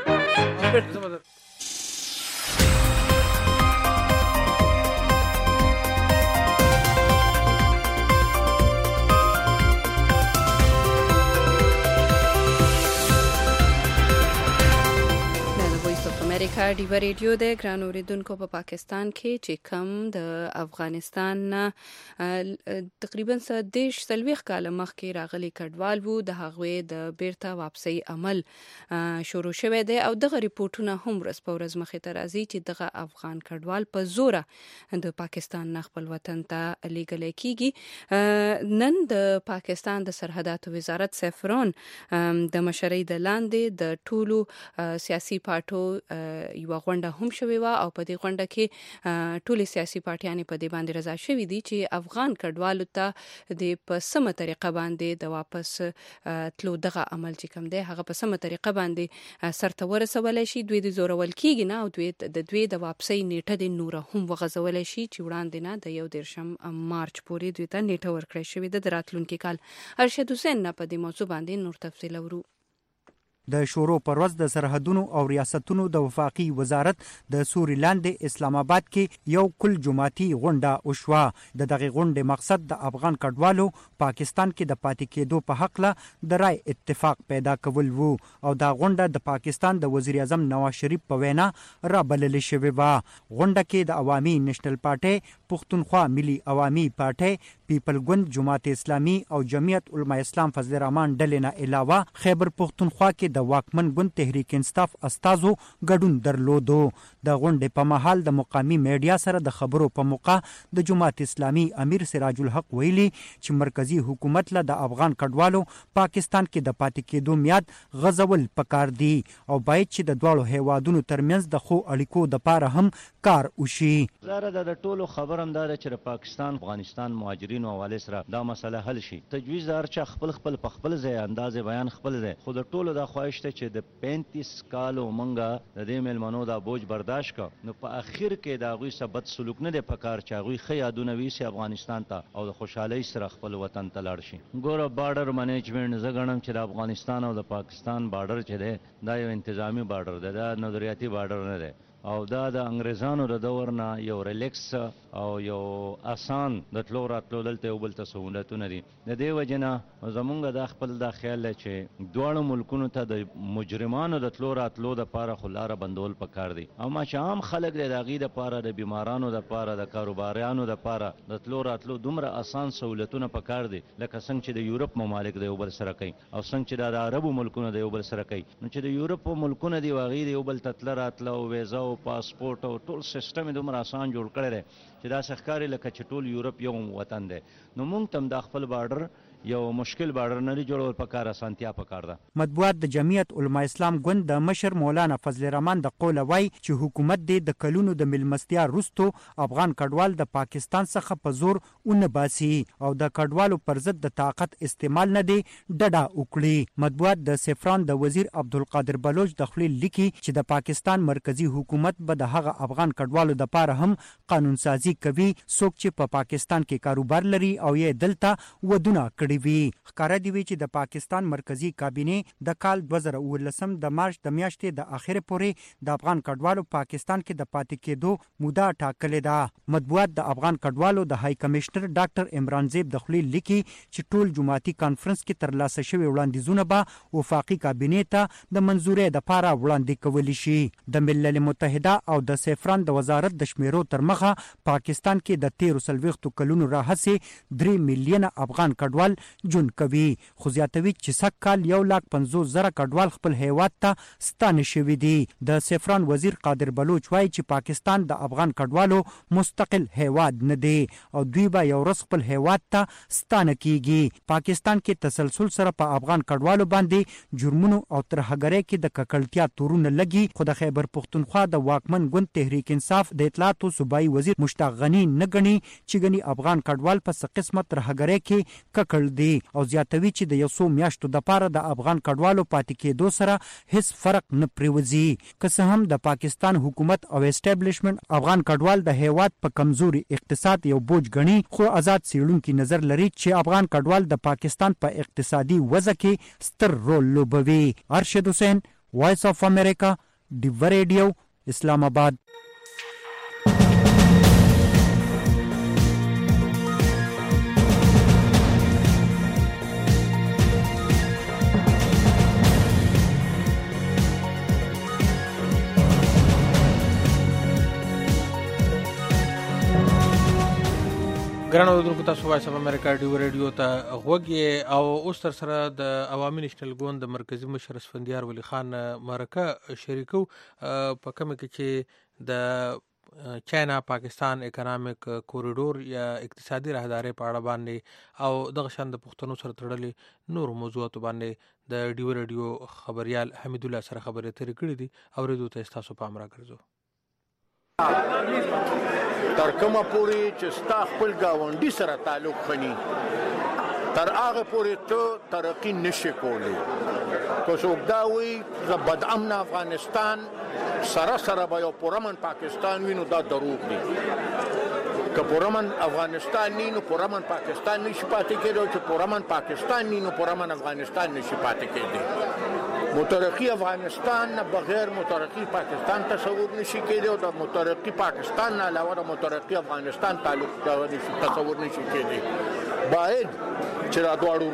امریکا ډیوا رادیو د ګران اوریدونکو په پاکستان کې چې کم د افغانستان تقریبا 30 کال مخکې راغلي کډوال وو د هغوی د بیرته واپسی عمل شروع شوه دی او دغه ریپورتونه هم ورځ په ورځ مخې ته راځي چې دغه افغان کډوال په زوره د پاکستان نه خپل وطن ته لیږل کیږي. نن د پاکستان د سرحداتو وزارت سفرون د مشرۍ د لاندې د ټولو سیاسي پارټو یو غونډه هم شوې و او په دې غونډه کې ټول سیاسي پارټیانې په دې باندې رضا شوې دي چې افغان کډوالو ته د په سمه طریقه باندې د واپس تلو دغه عمل چې کوم دی هغه په سمه طریقه باندې سرته ورسولای شي. دوی د زورول کیږي نه او دوی د واپسۍ نیټه د نور هم وغځولای شي چې وړاندې نه د 1 مارچ پورې دوی ته نیټه ورکړی شوې ده د راتلونکي کال. ارشد حسین نه په دې موضوع باندې نور تفصیل اورو. د شورو پر ورځ د سرحدونو او ریاستونو د وفاقي وزارت د سوریلاند اسلام آباد کې یو کل جماعتي غونډه وشوه. د دغه غونډې مقصد د افغان کډوالو پاکستان کې د پاتې کېدو په حق له د رای اتفاق پیدا کول وو او دا غونډه د پاکستان د وزیر اعظم نواز شریف په وینا را بللې شوې وه. غونډه کې د عوامي نېشنل پارټي، پښتونخوا ملي عوامي پارټي، پیپل ګوند، جماعت اسلامي او جمعیت علماء اسلام فضل الرحمن ډلې نه علاوه خیبر پښتونخوا کې د واکمن ګوند تحریک انصاف استازو ګډون درلودو. د غونډې په مهال د مقامی میډیا سره د خبرو په موقع د جماعت اسلامي امیر سراج الحق ویلي چې مرکزی حکومت له د افغان کډوالو پاکستان کې د پاتې کېدو میاد غځول پکار دی او باید چې د دواړو هیوادونو ترمنځ د خو اړیکو د پاره هم کار وشي. زاره د ټولو خبر هم دا چې د پاکستان افغانستان مهاجرینو حواله سره دا مسله حل شي. تجویز دار چې خپل ځای اندازې بیان خپل ځای خو د ټولو د خواهش ته چې د 35 کالو منګه د دې ملمنو دا بوج برداشت کا نو په اخر کې دا غوي ثبت سلوک نه د پکار چا غوي خیادونه وی سي افغانستان ته او د خوشحالي سره خپل وطن ته لاړ شي. ګوره بارډر منیجمنت زګنم چې د افغانستان او د پاکستان بارډر چې ده دا یو انتظامی بارډر ده، دا نظریاتي بارډر نه ده او دا د انګريزانو د دور نه یو ریلیکس او یو آسان د تلو راتلو دلته یو بل ته سہولتونه دي. د دې وجنه زمونږ د خپل د خیال چې دواړو ملکونو ته د مجرمانو د تلو راتلو د پاره خلاره بندول پکار دي او ما چې عام خلک د داغي د پاره د بیمارانو د پاره د کاروباریانو د پاره د تلو راتلو دومره آسان سہولتونه پکار دي لکه څنګه چې د یورپ ممالک د یو بل سره کوي او څنګه چې د عربو ملکونو د یو بل سره کوي. نو چې د یورپ ملکونو دی واغې د یو بل تتل راتلو ویزا پاسپورت او ټول سیستم دومره آسان جوړ کړی دی چې دا ښکاري لکه چې ټول یورپ یو وطن دی. نو موږ تم د خپل بارډر یو مشکل بارډر نه جوړول پکار اسانتیا پکار ده. مطبوعات د جمعیت علماء اسلام ګوند د مشر مولانا فضل الرحمن د قول وای چې حکومت د کلونو د ملمستیا رستو افغان کډوال د پاکستان څخه په زور اون باسي او د کډوالو پر ضد د طاقت استعمال نه دی ډډه وکړي. مطبوعات د سفران د وزیر عبدالقادر بلوچ د خپل لیکي چې د پاکستان مرکزی حکومت به د هغه افغان کډوالو د پاره هم قانون سازی کوي څوک چې په پاکستان کې کاروبار لري او یې دلته ودونه کړي وي. ښکاره دی چې د پاکستان مرکزی کابینه د کال 2019 د مارچ د میاشتې د اخر پورې د افغان کډوالو پاکستان کې د پاتې کېدو موده ټاکلې ده. مطبوعات د افغان کډوالو د های کمشنر ډاکټر عمران زیب د خپل لیکي چې ټول جماعتي کانفرنس کې ترلاسه شوی وړاندیزونه به وفاقي کابینه ته د منزورې د پاره وړاندې کول شي. د ملل متحده او د سفران د وزارت د شمیرو تر مخه پاکستان کې د 13 کلونو راهسې 3 میلیونه افغان کډوال جون کوي خو زیاتوي چې سږ کال 150,000 کډوال خپل هیواد ته ستانه شوي دي. د سفران وزیر قادر بلوچ وایي چې پاکستان د افغان کډوالو مستقل هیواد نه دی او دوی به یو ورځ خپل هیواد ته ستانه کیږي. پاکستان کې تسلسل سره په افغان کډوالو باندې جرمونو او ترهګرۍ کې د ککړتیا تورونه لګي خو د خیبر پښتونخوا د واکمن ګوند تحریک انصاف د اطلاعات صوبایي وزیر مشتاق غنی نه غني چې غني افغان کډوال په څه قسمت ترهګرۍ کې ککړ دي او زیاتوي چې د یو څو میاشتو د پاره د افغان کډوالو پاتې کېدو سره هیڅ فرق نه پریوزي. که څه هم د پاکستان حکومت او اسټابلیشمنت افغان کډوال د هیواد په کمزوري اقتصاد یو بوج غني خو آزاد څېړونکي نظر لري چې افغان کډوال د پاکستان په اقتصادي وضع کې ستر رول لوبوي. ارشد حسین، وایس اف امریکا، ډیو ریډیو، اسلام آباد. ګرانو اوریدونکو، تاسو وایس اف امریکا ډیو ریډیو ته غوږی او اوس تر سره د عوامي نېشنل ګوند د مرکزی مشر اسفندیار ولی خان مرکه شریکو په کومه کې چې د چاینا پاکستان اکونومیک کوریډور یا اقتصادي راهداري په اړه باندې او دغه شان د پښتنو سره تړلې نور موضوعاتو باندې د ډیو رادیو خبريال حمید الله سره خبرې اترې کړې دي اورېدو ته تاسو پام راګرځو. تر کومه پورې چې ستا خپل ګاونډي سره تعلق خني تر هغه پورې ته ترقی نشي کولی. که څوک دا وایي د بد امن افغانستان سره به یو پرامن پاکستان وي نو دا دروغ دی. که پرامن افغانستان نی نو پرامن پاکستان نشي پاتې کېدو، چې پرامن پاکستان نی نو پرامن افغانستان نشي پاتې کېدی. مترقی افغانستان نه بغیر مترقی پاکستان تصور نشي کېدی او د مترقی پاکستان نه علاوه د مترقی افغانستان تعلق تصور نشي کېدی. باید چې را دواړو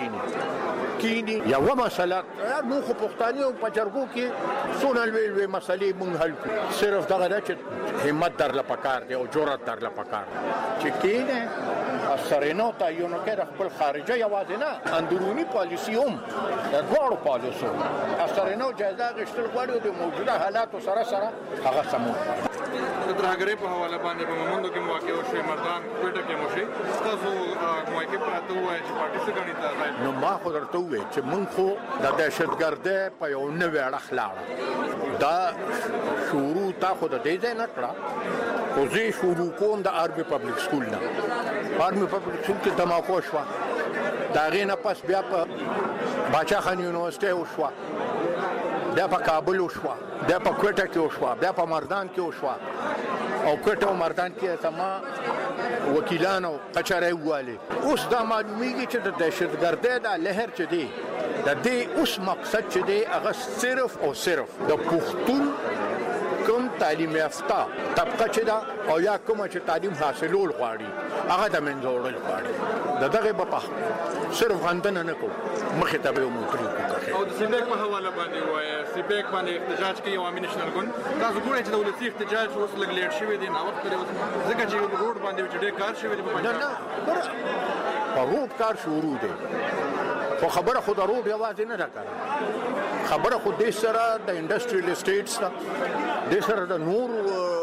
ورونه کینی یو مسله موږ خو پښتانه په جرګو کې څونه لوی مسلې مونږ حل کړو. صرف دغه نه چې همت درله پکار دی او جرأت درله پکار دی چې کینه سرینو تعینو کې خپل خارجه یوازې نه اندرونی پالیسی هم د دواړو پالیسو سرینو جایزه غشتل غواړي د موجوده حالاتو سره هغه سمو. د ترهګرۍ په حواله باندې په مومندو کې موقع وشوي، مردان کوټه کې موشي، تاسو موقع پراته وای چې پارټي څه غني تاسو؟ نو ما خو درته وای چې مونږ خو د دهشتګردۍ په یو نوې اړه خلاړه دا شروع تا خو د دې نه کړه. خو زه شروع کوم د آرمي پبلک سکول نه. آرمي پبلک سکول کې دماغو شو، دا غینه پس بیا په باچا خان یونیورسيټي وشو، بیا په کابل وشو، بیا په کوټه کې وشو، بیا په مردان کې وشو او کوټه او مردان کې سما وکیلانو قچره واله. اوس دا معلومیږي چې د دهشتګردۍ د لهر چې دی د دې اوس مقصد چې دی هغه صرف او صرف د پښتون کوم تعلیم یافته طبقه چې دا او یا کوم چې تعلیم حاصلول غواړي هغه د منځوړل غواړي. دغه په صرف غندنه نه کوي، مخه ته به موټری کوي. او د سیبیک په حواله باندې وایي سیبیک باندې احتجاج کوي عوامي نشنل ګوند. تاسو ګورئ چې د ولسی احتجاج اوس لګ لیټ شوی دی، نو وخت لري ځکه چې روډ باندې چې ډېر کار شوی دی په پنجاب. په روډ کار شروع دی، خو خبره خو د روډ یوازې نه راکړه، خبره خو د سره د انډستریل اسټیټس د سره د نور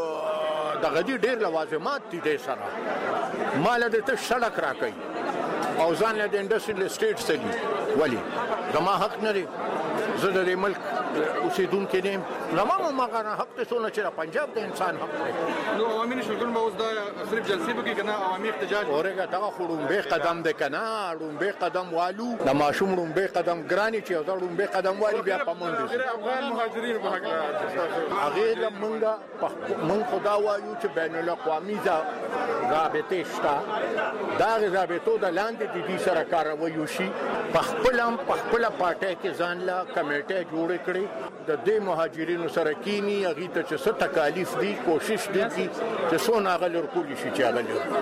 د غدي ډېر لوازمات دي. د سره مال د ته سړک راکړي او ځان له انډستریل اسټیټس ته ولی زما حق نه دی. زه د ملک اوسیدونکو نیم، زما مغه حق ته څونه چې پنجاب د انسان حق دی. نو عوامي نشنل ګوند به اوس دا صرف جلسې وکړي کنه عوامي احتجاج اورګه دا خورون به قدم ده کنه اړون به قدم والو د ماشوم رون به قدم ګرانی چې دا رون به قدم والی بیا پموند افغان مهاجرین په حق هغه مونږ خدا وایو چې بین الاقوامی رابطه شته، دا رابطو د لاندې د دې سره کاروي شي. په خپل پارټي کې ځان لا کمیټه جوړ کړي د دې مهاجرینو سره کینی هغه ته چې څه تکالیف دي کوشش دي چې څونه غلر کولی شي چې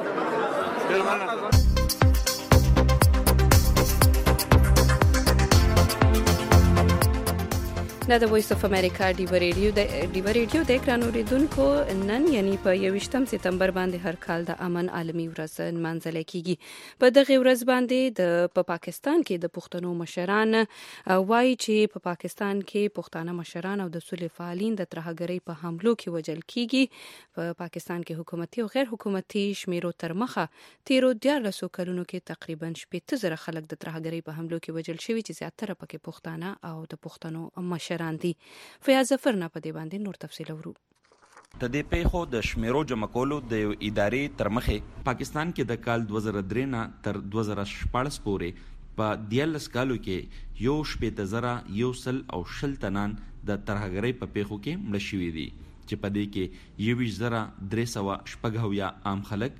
غلر. دا د وایس اف امریکا ډیو ریډیو د اکران اوریدونکو نن یعنی په 21 سپتمبر باندې هر کال د امن عالمي ورځ نمانځل کیږي. په دغه ورځ باندې په پاکستان کې د پښتنو مشران وایي چې په پاکستان کې پښتانه مشران او د سولې فعالین د ترهګرۍ په حملو کې وژل کیږي. په پاکستان کې حکومتي او غیر حکومتي شمیرو تر مخه تیرو 14 کلونو کې تقریبا 70,000 خلک د ترهګرۍ په حملو کې وژل شوي چې زیاتره پکې پښتانه او د پښتنو مشران دي. فیاض ظفر نه په دې باندې نور تفصیل ورو. د دې پیښو د شمیرو جمع کولو د یو ادارې تر مخه پاکستان کې د کال 2003 نه تر 2014 پورې په 14 کالو کې یو شپېته زره یو سل او شل تنان د ترهګرۍ په پیښو کې مړه شوي دي چې په دې کې 23,390 عام خلک،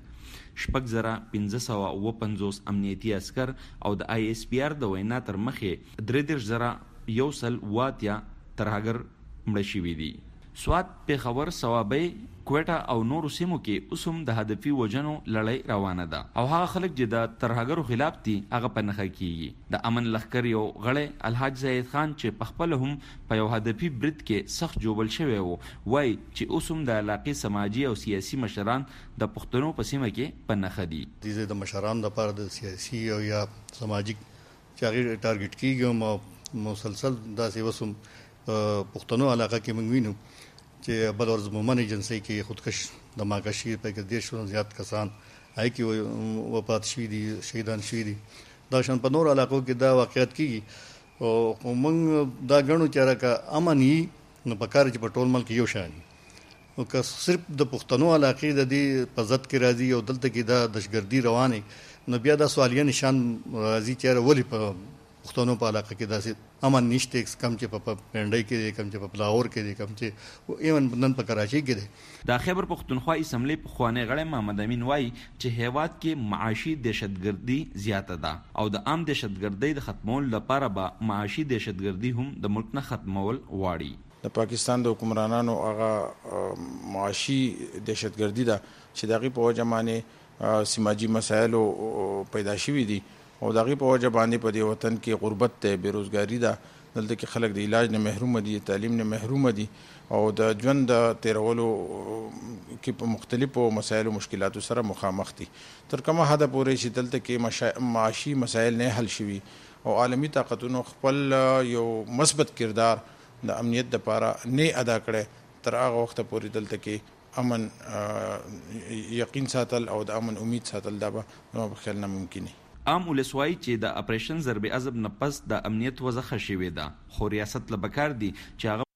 6,550 امنیتي عسكر او د ISPR د وینا تر مخه 3,180 ترهګر مړه شوي دي. سوات، پیښور، صوابۍ، کوټه او نورو سیمو کې اوس هم د هدفي وژنو لړۍ روانه ده او هغه خلک چې د ترهګرو خلاف دي هغه په نښه کیږي. د امن لښکر یو غړی الحاج زاهد خان چې په خپل هم په یو هدفي برید کې سخت جوړل شوی وو وایي چې اوس هم د علاقې سماجي او سیاسي مشران د پښتنو په سیمه کې په نښه دي. د مشرانو لپاره د سیاسي او یا سماجی چې ټارګټ کیږي او مسلسل داسې وسم پښتنو علاقه کې موږ وینو چې بل ورځ مومن ایجنسی کې خودکش دماغشي په کې ډیر شو زیات کسان هاي کې وفات شوي دي شهیدان شوي دي دا شان په نور علاقو کې دا واقعیت کیږي او موږ دا غنو چې راکا امني نو په کار چې په ټول ملک یو شان او که صرف د پښتنو علاقې د دې په ضد کې راځي او دلته کې دا دهشتګردي روانه نو بیا دا سوالیه نشان راځي چې ولې په پښتنو په علاقه کې داسې امن نشته کم چې په پنډای کې کم چې په لاهور کې کم چې ایون نن په کراچۍ کې دی د خیبر پښتونخوا اسمبلی په خوانی غړی محمد امین وای چې هیواد کې معاشي دهشتګردي زیاته ده او د عام دهشتګردۍ د ختمولو لپاره به معاشي دهشتګردي هم د ملک نه ختمول غواړي د پاکستان د حکمرانانو هغه معاشي دهشتګردي ده چې دغه په وجه باندې سماجی مسایل پیدا شوي دي او دغه په وجه باندې په دې وطن کې غربت ته بیروزګاری ده دلته کې خلک د علاج نه محروم دي تعلیم نه محروم دي او د ژوند د تیرولو کې په مختلفو مسایل او مشکلاتو سره مخامخ دي تر کومه حد پورې چې دلته کې معاشي مسایل نه حل شوي او عالمی طاقتونو خپل یو مثبت کردار د امنیت لپاره نه ادا کړي تر هغه وخت پورې دلته کې امن یقین ساتل او د امن امید ساتل دا به نو په خیال نه ممکن نه عام ولسوای چې د اپریشن ضرب عزب نه پس د امنیت وضع خشوي ده خو ریاست لپاره دی چې هغه